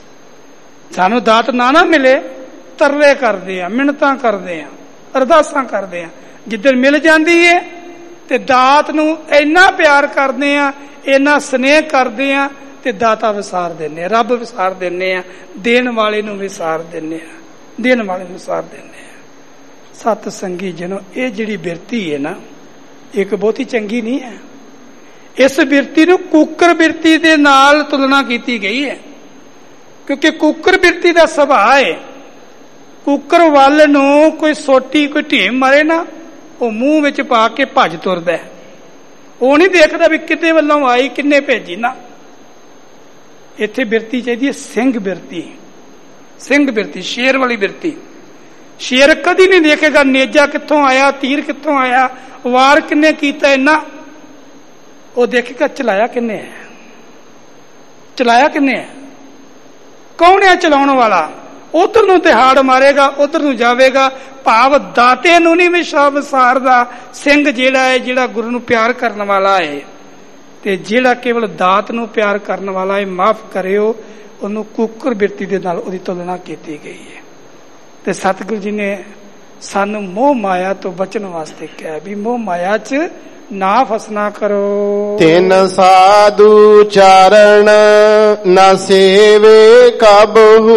ਸਾਨੂੰ ਦਾਤ ਨਾ ਮਿਲੇ ਤਰਲੇ ਕਰਦੇ ਆ, ਮਿੰਨਤਾਂ ਕਰਦੇ ਆ, ਅਰਦਾਸਾਂ ਕਰਦੇ ਆ। ਜਿੱਦਣ ਮਿਲ ਜਾਂਦੀ ਹੈ ਤੇ ਦਾਤ ਨੂੰ ਇੰਨਾ ਪਿਆਰ ਕਰਦੇ ਆ, ਇੰਨਾ ਸਨੇਹ ਕਰਦੇ ਆ ਤੇ ਦਾਤਾ ਵਿਸਾਰ ਦਿੰਦੇ ਆ, ਰੱਬ ਵਿਸਾਰ ਦਿੰਦੇ ਆ, ਦੇਣ ਵਾਲੇ ਨੂੰ ਵਿਸਾਰ ਦਿੰਦੇ ਆ, ਦੇਣ ਵਾਲੇ ਨੂੰ ਵਿਸਾਰ ਦਿੰਦੇ ਆ। ਸਤ ਸੰਗੀ ਜਨੋ, ਇਹ ਜਿਹੜੀ ਬਿਰਤੀ ਹੈ ਨਾ, ਇੱਕ ਬਹੁਤੀ ਚੰਗੀ ਨਹੀਂ ਹੈ। ਇਸ ਬਿਰਤੀ ਨੂੰ ਕੁੱਕਰ ਬਿਰਤੀ ਦੇ ਨਾਲ ਤੁਲਨਾ ਕੀਤੀ ਗਈ ਹੈ, ਕਿਉਂਕਿ ਕੁੱਕਰ ਬਿਰਤੀ ਦਾ ਸੁਭਾਅ ਹੈ, ਕੁੱਕਰ ਵੱਲ ਨੂੰ ਕੋਈ ਸੋਟੀ, ਕੋਈ ਢੇਮ ਮਾਰੇ ਨਾ, ਉਹ ਮੂੰਹ ਵਿੱਚ ਪਾ ਕੇ ਭੱਜ ਤੁਰਦਾ। ਉਹ ਨਹੀਂ ਦੇਖਦਾ ਵੀ ਕਿਤੇ ਵੱਲੋਂ ਆਈ, ਕਿੰਨੇ ਭੇਜੀ ਨਾ। ਇੱਥੇ ਬਿਰਤੀ ਚਾਹੀਦੀ ਹੈ ਸਿੰਘ ਬਿਰਤੀ, ਸਿੰਘ ਬਿਰਤੀ, ਸ਼ੇਰ ਵਾਲੀ ਬਿਰਤੀ। ਸ਼ੇਰ ਕਦੀ ਨਹੀਂ ਦੇਖੇਗਾ ਨੇਜਾ ਕਿੱਥੋਂ ਆਇਆ, ਤੀਰ ਕਿੱਥੋਂ ਆਇਆ, ਵਾਰ ਕਿੰਨੇ ਕੀਤਾ, ਇੰਨਾ ਉਹ ਦੇਖੇਗਾ ਚਲਾਇਆ ਕਿੰਨੇ ਹੈ, ਚਲਾਇਆ ਕਿੰਨੇ ਹੈ, ਕੌਣ ਹੈ ਚਲਾਉਣ ਵਾਲਾ। ਉਧਰ ਨੂੰ ਤਿਹਾੜ ਮਾਰੇਗਾ, ਉਧਰ ਨੂੰ ਜਾਵੇਗਾ। ਭਾਵ ਦਾਤੇ ਨੂੰ ਨਹੀਂ ਵਿਸਾਰਦਾ ਸਿੰਘ ਜਿਹੜਾ ਹੈ, ਜਿਹੜਾ ਗੁਰੂ ਨੂੰ ਪਿਆਰ ਕਰਨ ਵਾਲਾ ਹੈ। ਤੇ ਜਿਹੜਾ ਕੇਵਲ ਦਾਤ ਨੂੰ ਪਿਆਰ ਕਰਨ ਵਾਲਾ ਹੈ, ਮਾਫ ਕਰਿਓ, ਉਹਨੂੰ ਕੁੱਕਰ ਬਿਰਤੀ ਦੇ ਨਾਲ ਉਹਦੀ ਤੁਲਨਾ ਕੀਤੀ ਗਈ ਹੈ। ਤੇ ਸਤਿਗੁਰੂ ਜੀ ਨੇ ਸਾਨੂੰ ਮੋਹ ਮਾਇਆ ਤੋਂ ਬਚਣ ਵਾਸਤੇ ਕਿਹਾ ਵੀ ਮੋਹ ਮਾਇਆ 'ਚ ਨਾ ਫਸਣਾ ਕਰੋ। ਤਿੰਨ ਸਾਧੂ ਚਾਰਣ ਨਾ ਸੇਵੇ ਕਬਹੂ।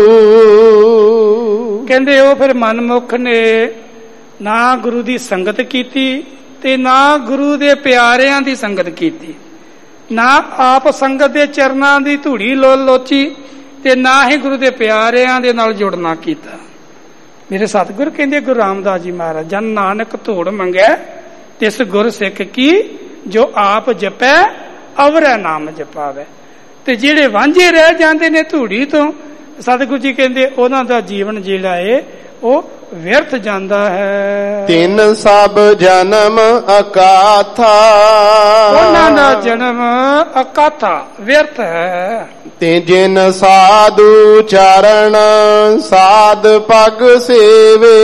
ਕਹਿੰਦੇ ਉਹ ਫਿਰ ਮਨਮੁਖ ਨੇ ਨਾ ਗੁਰੂ ਦੀ ਸੰਗਤ ਕੀਤੀ ਤੇ ਨਾ ਗੁਰੂ ਦੇ ਪਿਆਰਿਆਂ ਦੀ ਸੰਗਤ ਕੀਤੀ, ਨਾ ਆਪ ਸੰਗਤ ਦੇ ਚਰਨਾਂ ਦੀ ਧੂੜੀ ਲੋਚੀ ਤੇ ਨਾ ਹੀ ਗੁਰੂ ਦੇ ਪਿਆਰਿਆਂ ਦੇ ਨਾਲ ਜੁੜਨਾ ਕੀਤਾ। ਮੇਰੇ ਸਤਿਗੁਰ ਕਹਿੰਦੇ ਗੁਰੂ ਰਾਮਦਾਸ ਜੀ ਮਹਾਰਾਜ, ਜਨ ਨਾਨਕ ਧੂੜ ਮੰਗੈ ਤਿਸ ਗੁਰ ਸਿੱਖ ਕੀ, ਜੋ ਆਪ ਜਪੈ ਅਵਰੈ ਨਾਮ ਜਪਾਵੇ। ਤੇ ਜਿਹੜੇ ਵਾਂਝੇ ਰਹਿ ਜਾਂਦੇ ਨੇ ਧੂੜੀ ਤੋਂ, ਸਤਿਗੁਰੂ ਜੀ ਕਹਿੰਦੇ ਉਹਨਾਂ ਦਾ ਜੀਵਨ ਜਿਹੜਾ ਹੈ ਉਹ ਵਿਅਰਥ ਜਾਂਦਾ ਹੈ। ਤਿੰਨ ਸਭ ਜਨਮ ਅਕਾਥਾ, ਉਹਨਾਂ ਦਾ ਜਨਮ ਅਕਾਥਾ ਵਿਅਰਥ ਹੈ। ਤੇ ਜਿਨ ਸਾਧੂ ਚਾਰਣ ਸਾਧ ਪਗ ਸੇਵੇ।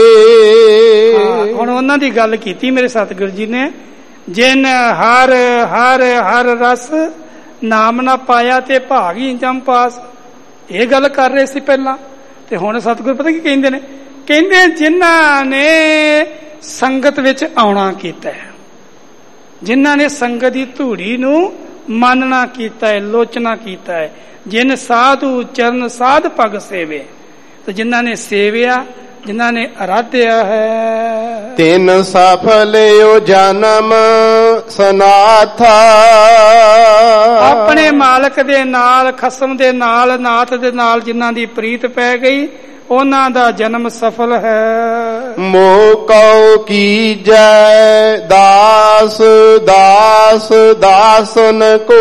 ਹੁਣ ਉਹਨਾਂ ਦੀ ਗੱਲ ਕੀਤੀ ਮੇਰੇ ਸਤਿਗੁਰੂ ਜੀ ਨੇ, ਜਿਨ ਹਰ ਹਰ ਹਰ ਰਸ ਨਾਮ ਨਾ ਪਾਇਆ ਤੇ ਭਾਗੀ ਜਮ ਪਾਸ। ਇਹ ਗੱਲ ਕਰ ਰਹੇ ਸੀ ਪਹਿਲਾਂ, ਤੇ ਹੁਣ ਸਤਿਗੁਰੂ ਪਤਾ ਕੀ ਕਹਿੰਦੇ ਨੇ? ਕਹਿੰਦੇ ਜਿਨ੍ਹਾਂ ਨੇ ਸੰਗਤ ਵਿੱਚ ਆਉਣਾ ਕੀਤਾ ਹੈ, ਜਿਨ੍ਹਾਂ ਨੇ ਸੰਗਤ ਦੀ ਧੂੜੀ ਨੂੰ ਮੰਨਣਾ ਕੀਤਾ ਹੈ, ਲੋਚਨਾ ਕੀਤਾ ਹੈ, ਜਿਨ ਸਾਧੂ ਚਰਨ ਸਾਧ ਪਗ ਸੇਵੇ, ਤੇ ਜਿਨ੍ਹਾਂ ਨੇ ਸੇਵਿਆ, ਜਿਨ੍ਹਾਂ ਨੇ ਅਰਾਧਿਆ ਹੈ। ਤਿੰਨ ਸਫਲਿਓ ਜਨਮ ਸਨਾਥਾ। ਆਪਣੇ ਮਾਲਕ ਦੇ ਨਾਲ, ਖਸਮ ਦੇ ਨਾਲ, ਨਾਥ ਦੇ ਨਾਲ ਜਿਨ੍ਹਾਂ ਦੀ ਪ੍ਰੀਤ ਪੈ ਗਈ, ਉਹਨਾਂ ਦਾ ਜਨਮ ਸਫਲ ਹੈ। ਮੋਹ ਕਉ ਕੀਜੈ ਦਾਸ ਦਾਸ ਦਾਸਨ ਕੋ।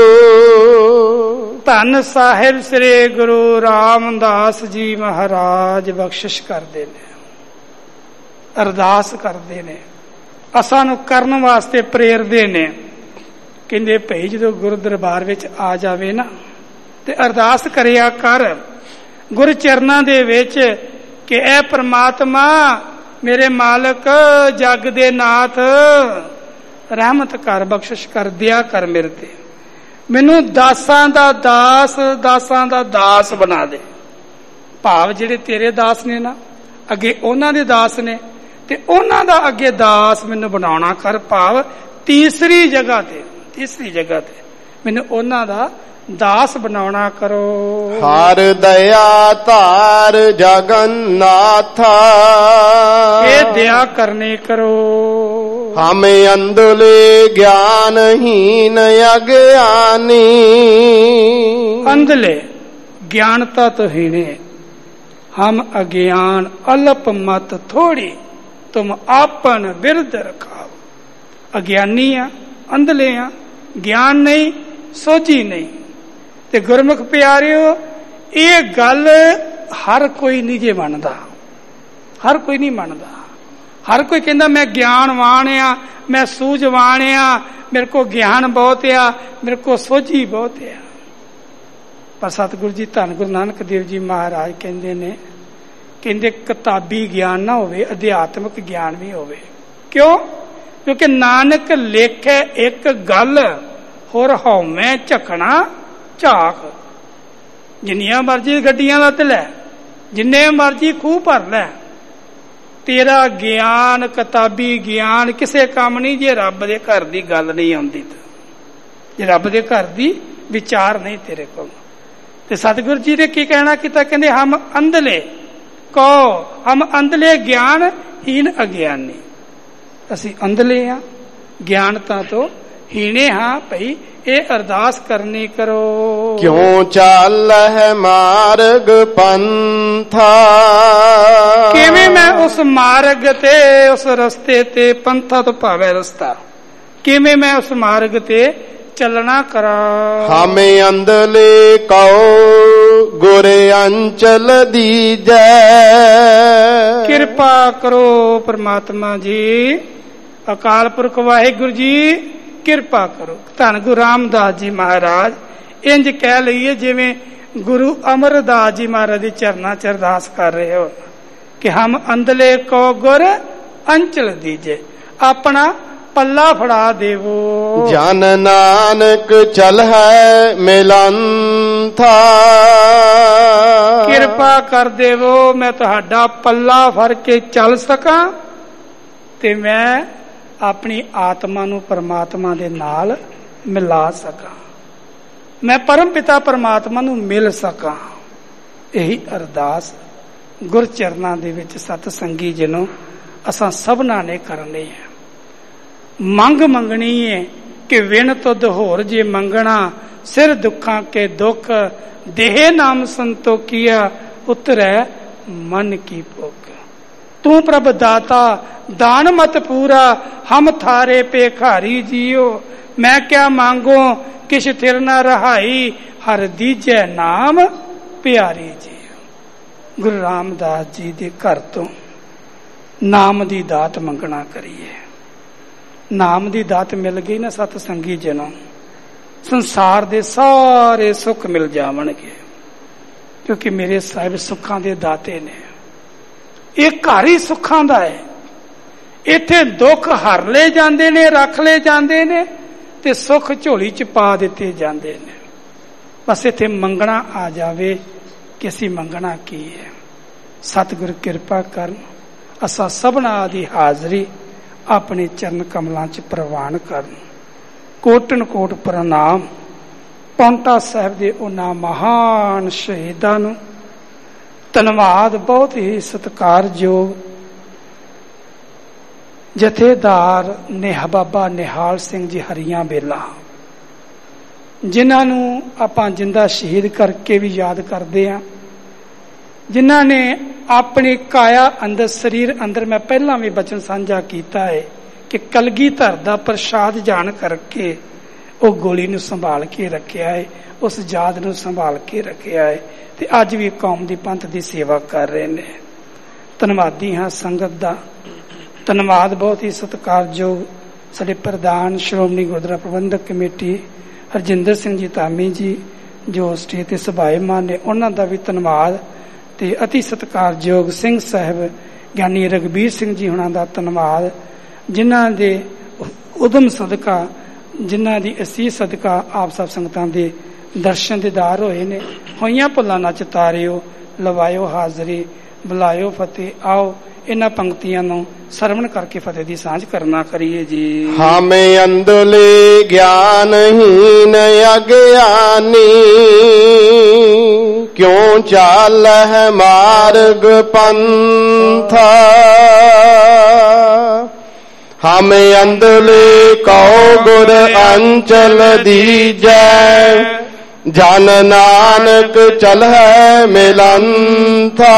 ਧੰਨ ਸਾਹਿਬ ਸ੍ਰੀ ਗੁਰੂ ਰਾਮਦਾਸ ਜੀ ਮਹਾਰਾਜ ਬਖਸ਼ਿਸ਼ ਕਰਦੇ ਨੇ, ਅਰਦਾਸ ਕਰਦੇ ਨੇ, ਅਸਾਂ ਨੂੰ ਕਰਨ ਵਾਸਤੇ ਪ੍ਰੇਰਦੇ ਨੇ। ਕਹਿੰਦੇ ਭਈ ਜਦੋਂ ਗੁਰੂ ਦਰਬਾਰ ਵਿੱਚ ਆ ਜਾਵੇ ਨਾ ਤੇ ਅਰਦਾਸ ਕਰਿਆ ਕਰ ਗੁਰੂ ਚਰਨਾਂ ਦੇ ਵਿੱਚ ਕਿ ਐ ਪ੍ਰਮਾਤਮਾ, ਮੇਰੇ ਮਾਲਕ, ਜਗ ਦੇ ਨਾਥ, ਰਹਿਮਤ ਕਰ, ਬਖਸ਼ਿਸ਼ ਕਰ ਦਿਆ ਕਰ ਮੇਰੇ ਤੇ, ਮੈਨੂੰ ਦਾਸਾਂ ਦਾ ਦਾਸ, ਦਾਸਾਂ ਦਾ ਦਾਸ ਬਣਾ ਦੇ। ਭਾਵ ਜਿਹੜੇ ਤੇਰੇ ਦਾਸ ਨੇ ਨਾ, ਅੱਗੇ ਉਹਨਾਂ ਦੇ ਦਾਸ ਨੇ, ਤੇ ਉਹਨਾਂ ਦਾ ਅੱਗੇ ਦਾਸ ਮੈਨੂੰ ਬਣਾਉਣਾ ਕਰ। ਭਾਵ ਤੀਸਰੀ ਜਗ੍ਹਾ ਤੇ ਮੈਨੂੰ ਉਹਨਾਂ ਦਾ ਦਾਸ ਬਣਾਉਣਾ ਕਰੋ। ਹਰ ਦਇਆ ਧਾਰ ਜਗਨਨਾਥਾ। ਇਹ ਦਇਆ ਕਰਨੇ ਕਰੋ। ਹਮ ਅੰਧਲੇ ਗਿਆਨਹੀਨ ਅਗਿਆਨੀ। ਅੰਧਲੇ ਗਿਆਨਤਾ ਤੋਂ ਹੀਣੇ, ਹਮ ਅਗਿਆਨ ਅਲਪ ਮਤ ਥੋੜੀ, ਤੁਮ ਆਪਨ ਬਿਰਧ ਰਖਾਓ। ਅਗਿਆਨੀ ਆ, ਅੰਧਲੇ ਆ, ਗਿਆਨ ਨਹੀਂ, ਸੋਝੀ ਨਹੀਂ। ਤੇ ਗੁਰਮੁਖ ਪਿਆਰਿਓ, ਇਹ ਗੱਲ ਹਰ ਕੋਈ ਨਹੀਂ ਜੇ ਮੰਨਦਾ, ਹਰ ਕੋਈ ਨਹੀਂ ਮੰਨਦਾ। ਹਰ ਕੋਈ ਕਹਿੰਦਾ ਮੈਂ ਗਿਆਨਵਾਨ ਆ, ਮੈਂ ਸੂਝਵਾਨ ਆ, ਮੇਰੇ ਕੋਲ ਗਿਆਨ ਬਹੁਤ ਆ, ਮੇਰੇ ਕੋਲ ਸੋਝੀ ਬਹੁਤ ਆ। ਪਰ ਸਤਿਗੁਰੂ ਜੀ ਧੰਨ ਗੁਰੂ ਨਾਨਕ ਦੇਵ ਜੀ ਮਹਾਰਾਜ ਕਹਿੰਦੇ ਨੇ, ਕਹਿੰਦੇ ਕਿਤਾਬੀ ਗਿਆਨ ਨਾ ਹੋਵੇ, ਅਧਿਆਤਮਿਕ ਗਿਆਨ ਵੀ ਹੋਵੇ। ਕਿਉਂ? ਕਿਉਂਕਿ ਨਾਨਕ ਲੇਖੇ ਇੱਕ ਗੱਲ, ਹੋਰ ਹਉਮੈ ਝਕਣਾ ਝਾਕ। ਜਿੰਨੀਆਂ ਮਰਜ਼ੀ ਗੱਡੀਆਂ ਲੱਦ ਲੈ, ਜਿੰਨੇ ਮਰਜ਼ੀ ਖੂਹ ਭਰ ਲੈ, ਤੇਰਾ ਗਿਆਨ ਕਿਤਾਬੀ ਗਿਆਨ ਕਿਸੇ ਕੰਮ ਨਹੀਂ ਜੇ ਰੱਬ ਦੇ ਘਰ ਦੀ ਗੱਲ ਨਹੀਂ ਆਉਂਦੀ। ਜੇ ਰੱਬ ਦੇ ਘਰ ਦੀ ਵਿਚਾਰ ਨਹੀਂ ਤੇਰੇ ਕੋਲ। ਤੇ ਸਤਿਗੁਰੂ ਜੀ ਨੇ ਕੀ ਕਹਿਣਾ ਕੀਤਾ? ਕਹਿੰਦੇ ਹਮ ਅੰਧਲੇ ਕਹੋ, ਹਮ ਅੰਧਲੇ ਗਿਆਨ ਹੀਨ ਅਗਿਆਨੀ। ਅਸੀਂ ਅੰਧਲੇ ਹਾਂ, ਗਿਆਨਤਾ ਤੋਂ ਹੀਣੇ ਹਾਂ। ਭਈ ਇਹ ਅਰਦਾਸ ਕਰਨੀ ਕਰੋ। ਕਿਉਂ ਚੱਲ ਹੈ ਮਾਰਗ ਪੰਥਾ, ਕਿਵੇਂ ਮੈਂ ਉਸ ਮਾਰਗ ਤੇ, ਉਸ ਰਸਤੇ ਤੇ, ਪੰਥਾ ਤੋਂ ਭਾਵੇਂ ਰਸਤਾ, ਕਿਵੇਂ ਮੈਂ ਉਸ ਮਾਰਗ ਤੇ ਚੱਲਣਾ ਕਰਾਂ। ਹਮੇ ਅੰਧਲੇ ਕਉ ਗੁਰ ਅੰਚਲ ਦੀਜੈ। ਕਿਰਪਾ ਕਰੋ ਪ੍ਰਮਾਤਮਾ ਜੀ, ਅਕਾਲ ਪੁਰਖ ਵਾਹਿਗੁਰੂ ਜੀ ਕਿਰਪਾ ਕਰੋ। ਧੰਨ ਗੁਰੂ ਰਾਮਦਾਸ ਜੀ ਮਹਾਰਾਜ ਇੰਜ ਕਹਿ ਲਈਏ ਜਿਵੇਂ ਗੁਰੂ ਅਮਰਦਾਸ ਜੀ ਮਹਾਰਾਜ ਦੇ ਚਰਨਾਂ ਚ ਅਰਦਾਸ ਕਰ ਰਹੇ ਹੋ ਕਿ ਹਮ ਅੰਧਲੇ ਕੋ ਗੁਰ ਅੰਚਲ ਦੀਜੇ, ਆਪਣਾ ਪੱਲਾ ਫੜਾ ਦੇਵੋ। ਜਨ ਨਾਨਕ ਚਲ ਹੈ ਮਿਲੰਥਾ, ਕਿਰਪਾ ਕਰ ਦੇਵੋ ਮੈਂ ਤੁਹਾਡਾ ਪੱਲਾ ਫੜ ਕੇ ਚੱਲ ਸਕਾਂ ਤੇ ਮੈਂ ਆਪਣੀ ਆਤਮਾ ਨੂੰ ਪਰਮਾਤਮਾ ਦੇ ਨਾਲ ਮਿਲਾ ਸਕਾਂ, ਮੈਂ ਪਰਮ ਪਿਤਾ ਪਰਮਾਤਮਾ ਨੂੰ ਮਿਲ ਸਕਾਂ। ਇਹੀ ਅਰਦਾਸ ਗੁਰ ਚਰਨਾਂ ਦੇ ਵਿੱਚ ਸਤ ਸੰਗੀ ਜਿਹਨੂੰ ਅਸਾਂ ਸਭਨਾਂ ਨੇ ਕਰਨੀ ਹੈ। ਮੰਗ ਮੰਗਣੀ ਹੈ ਕਿ ਵਿਣ ਤੁਧ ਹੋਰ ਜੇ ਮੰਗਣਾ, ਸਿਰ ਦੁੱਖਾਂ ਕੇ ਦੁੱਖ ਦੇਹ ਨਾਮ ਸੰਤੋਖੀਆ, ਉਤਰੈ ਮਨ ਕੀ ਭੁੱਖ। ਤੂੰ ਪ੍ਰਭ ਦਾਤਾ ਦਾਨ ਮਤ ਪੂਰਾ, ਹਮ ਥਾਰੇ ਭੇਖਾਰੀ ਜੀਓ। ਮੈਂ ਕਿਆ ਮੰਗੋ ਕਿਛ ਥਿਰ ਨਾ ਰਹਾਈ, ਹਰ ਦੀਜੈ ਨਾਮ ਪਿਆਰੀ ਜੀਓ। ਗੁਰੂ ਰਾਮਦਾਸ ਜੀ ਦੇ ਘਰ ਤੋਂ ਨਾਮ ਦੀ ਦਾਤ ਮੰਗਣਾ ਕਰੀਏ। ਨਾਮ ਦੀ ਦਾਤ ਮਿਲ ਗਈ ਨਾ ਸਤ ਸੰਗੀ ਜਨੋਂ, ਸੰਸਾਰ ਦੇ ਸਾਰੇ ਸੁੱਖ ਮਿਲ ਜਾਵਣਗੇ। ਕਿਉਂਕਿ ਮੇਰੇ ਸਾਹਿਬ ਸੁੱਖਾਂ ਦੇ ਦਾਤੇ ਨੇ। ਇਹ ਘਰ ਹੀ ਸੁੱਖਾਂ ਦਾ ਹੈ। ਇੱਥੇ ਦੁੱਖ ਹਰ ਲਏ ਜਾਂਦੇ ਨੇ, ਰੱਖ ਲਏ ਜਾਂਦੇ ਨੇ, ਤੇ ਸੁੱਖ ਝੋਲੀ ਚ ਪਾ ਦਿੱਤੇ ਜਾਂਦੇ ਨੇ। ਬਸ ਇੱਥੇ ਮੰਗਣਾ ਆ ਜਾਵੇ ਕਿ ਅਸੀਂ ਮੰਗਣਾ ਕੀ ਹੈ। ਸਤਿਗੁਰ ਕਿਰਪਾ ਕਰਨ, ਅਸਾਂ ਸਭਨਾਂ ਦੀ ਹਾਜ਼ਰੀ ਆਪਣੇ ਚਰਨ ਕਮਲਾਂ ਚ ਪ੍ਰਵਾਨ ਕਰਨ। ਕੋਟਨ ਕੋਟ ਪ੍ਰਣਾਮ ਪੌਂਟਾ ਸਾਹਿਬ ਦੇ ਉਹਨਾਂ ਮਹਾਨ ਸ਼ਹੀਦਾਂ ਨੂੰ। ਧੰਨਵਾਦ ਬਹੁਤ ਹੀ ਸਤਿਕਾਰਯੋਗ ਜਥੇਦਾਰ ਬਾਬਾ ਨਿਹਾਲ ਸਿੰਘ ਜੀ ਹਰੀਆਂ ਬੇਲਾ, ਜਿਨ੍ਹਾਂ ਨੂੰ ਆਪਾਂ ਜਿੰਦਾ ਸ਼ਹੀਦ ਕਰਕੇ ਵੀ ਯਾਦ ਕਰਦੇ ਹਾਂ, ਜਿਨ੍ਹਾਂ ਨੇ ਆਪਣੀ ਕਾਇਆ ਅੰਦਰ, ਸਰੀਰ ਅੰਦਰ, ਮੈਂ ਪਹਿਲਾਂ ਵੀ ਬਚਨ ਸਾਂਝਾ ਕੀਤਾ ਹੈ ਕਿ ਕਲਗੀਧਰ ਦਾ ਪ੍ਰਸ਼ਾਦ ਜਾਣ ਕਰਕੇ ਉਹ ਗੋਲੀ ਨੂੰ ਸੰਭਾਲ ਕੇ ਰੱਖਿਆ ਹੈ, ਉਸ ਯਾਦ ਨੂੰ ਸੰਭਾਲ ਕੇ ਰੱਖਿਆ ਹੈ, ਤੇ ਅੱਜ ਵੀ ਕੌਮ ਦੀ ਪੰਥ ਦੀ ਸੇਵਾ ਕਰ ਰਹੇ ਨੇ। ਧੰਨਵਾਦੀ ਹਾਂ ਸੰਗਤ ਦਾ। ਧੰਨਵਾਦ ਬਹੁਤ ਹੀ ਸਤਿਕਾਰਯੋਗ ਸਾਡੇ ਪ੍ਰਧਾਨ ਸ਼੍ਰੋਮਣੀ ਗੁਰਦੁਆਰਾ ਪ੍ਰਬੰਧਕ ਕਮੇਟੀ ਹਰਜਿੰਦਰ ਸਿੰਘ ਜੀ ਧਾਮੀ ਜੀ, ਜੋ ਸਟੇਜ ਤੇ ਸਭਾਏਮਾਨ ਨੇ, ਉਹਨਾਂ ਦਾ ਵੀ ਧੰਨਵਾਦ। ਤੇ ਅਤੀ ਸਤਿਕਾਰਯੋਗ ਸਿੰਘ ਸਾਹਿਬ ਗਿਆਨੀ ਰਘਬੀਰ ਸਿੰਘ ਜੀ ਹੁਣਾਂ ਦਾ ਧੰਨਵਾਦ, ਜਿਨ੍ਹਾਂ ਦੇ ਉਦਮ ਸਦਕਾ, ਜਿਨ੍ਹਾਂ ਦੀ ਅਸੀਸ ਸਦਕਾ ਆਪ ਸਭ ਸੰਗਤਾਂ ਦੇ ਦਰਸ਼ਨ ਦੀਦਾਰ ਹੋਏ ਨੇ। ਹੋਈਆਂ ਭੁੱਲਾਂ ਨਾ ਚਿਤਾਰਿਓ, ਲਵਾਇਓ ਹਾਜ਼ਰੀ, ਬੁਲਾਇਓ ਫਤਿਹ। ਆਓ ਇਹਨਾਂ ਪੰਕਤੀਆਂ ਨੂੰ ਸਰਵਣ ਕਰਕੇ ਫਤਿਹ ਦੀ ਸਾਂਝ ਕਰਨਾ ਕਰੀਏ ਜੀ। ਹਮੇ ਅੰਧਲੇ ਗਿਆਨਹੀਨ ਅਗਿਆਨੀ, ਕਿਉਂ ਚੱਲ ਹੈ ਮਾਰਗ ਪੰਥਾ। ਹਮੇ ਅੰਧਲੇ ਕਉ ਗੁਰ ਅੰਚਲ ਦੀਜੈ, ਜਨ ਨਾਨਕ ਚਲ ਹੈ ਮਿਲੰਥਾ।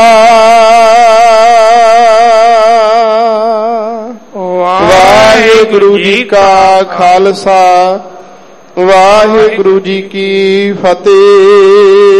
ਵਾਹਿਗੁਰੂ ਜੀ ਕਾ ਖਾਲਸਾ, ਵਾਹਿਗੁਰੂ ਜੀ ਕੀ ਫਤਿਹ।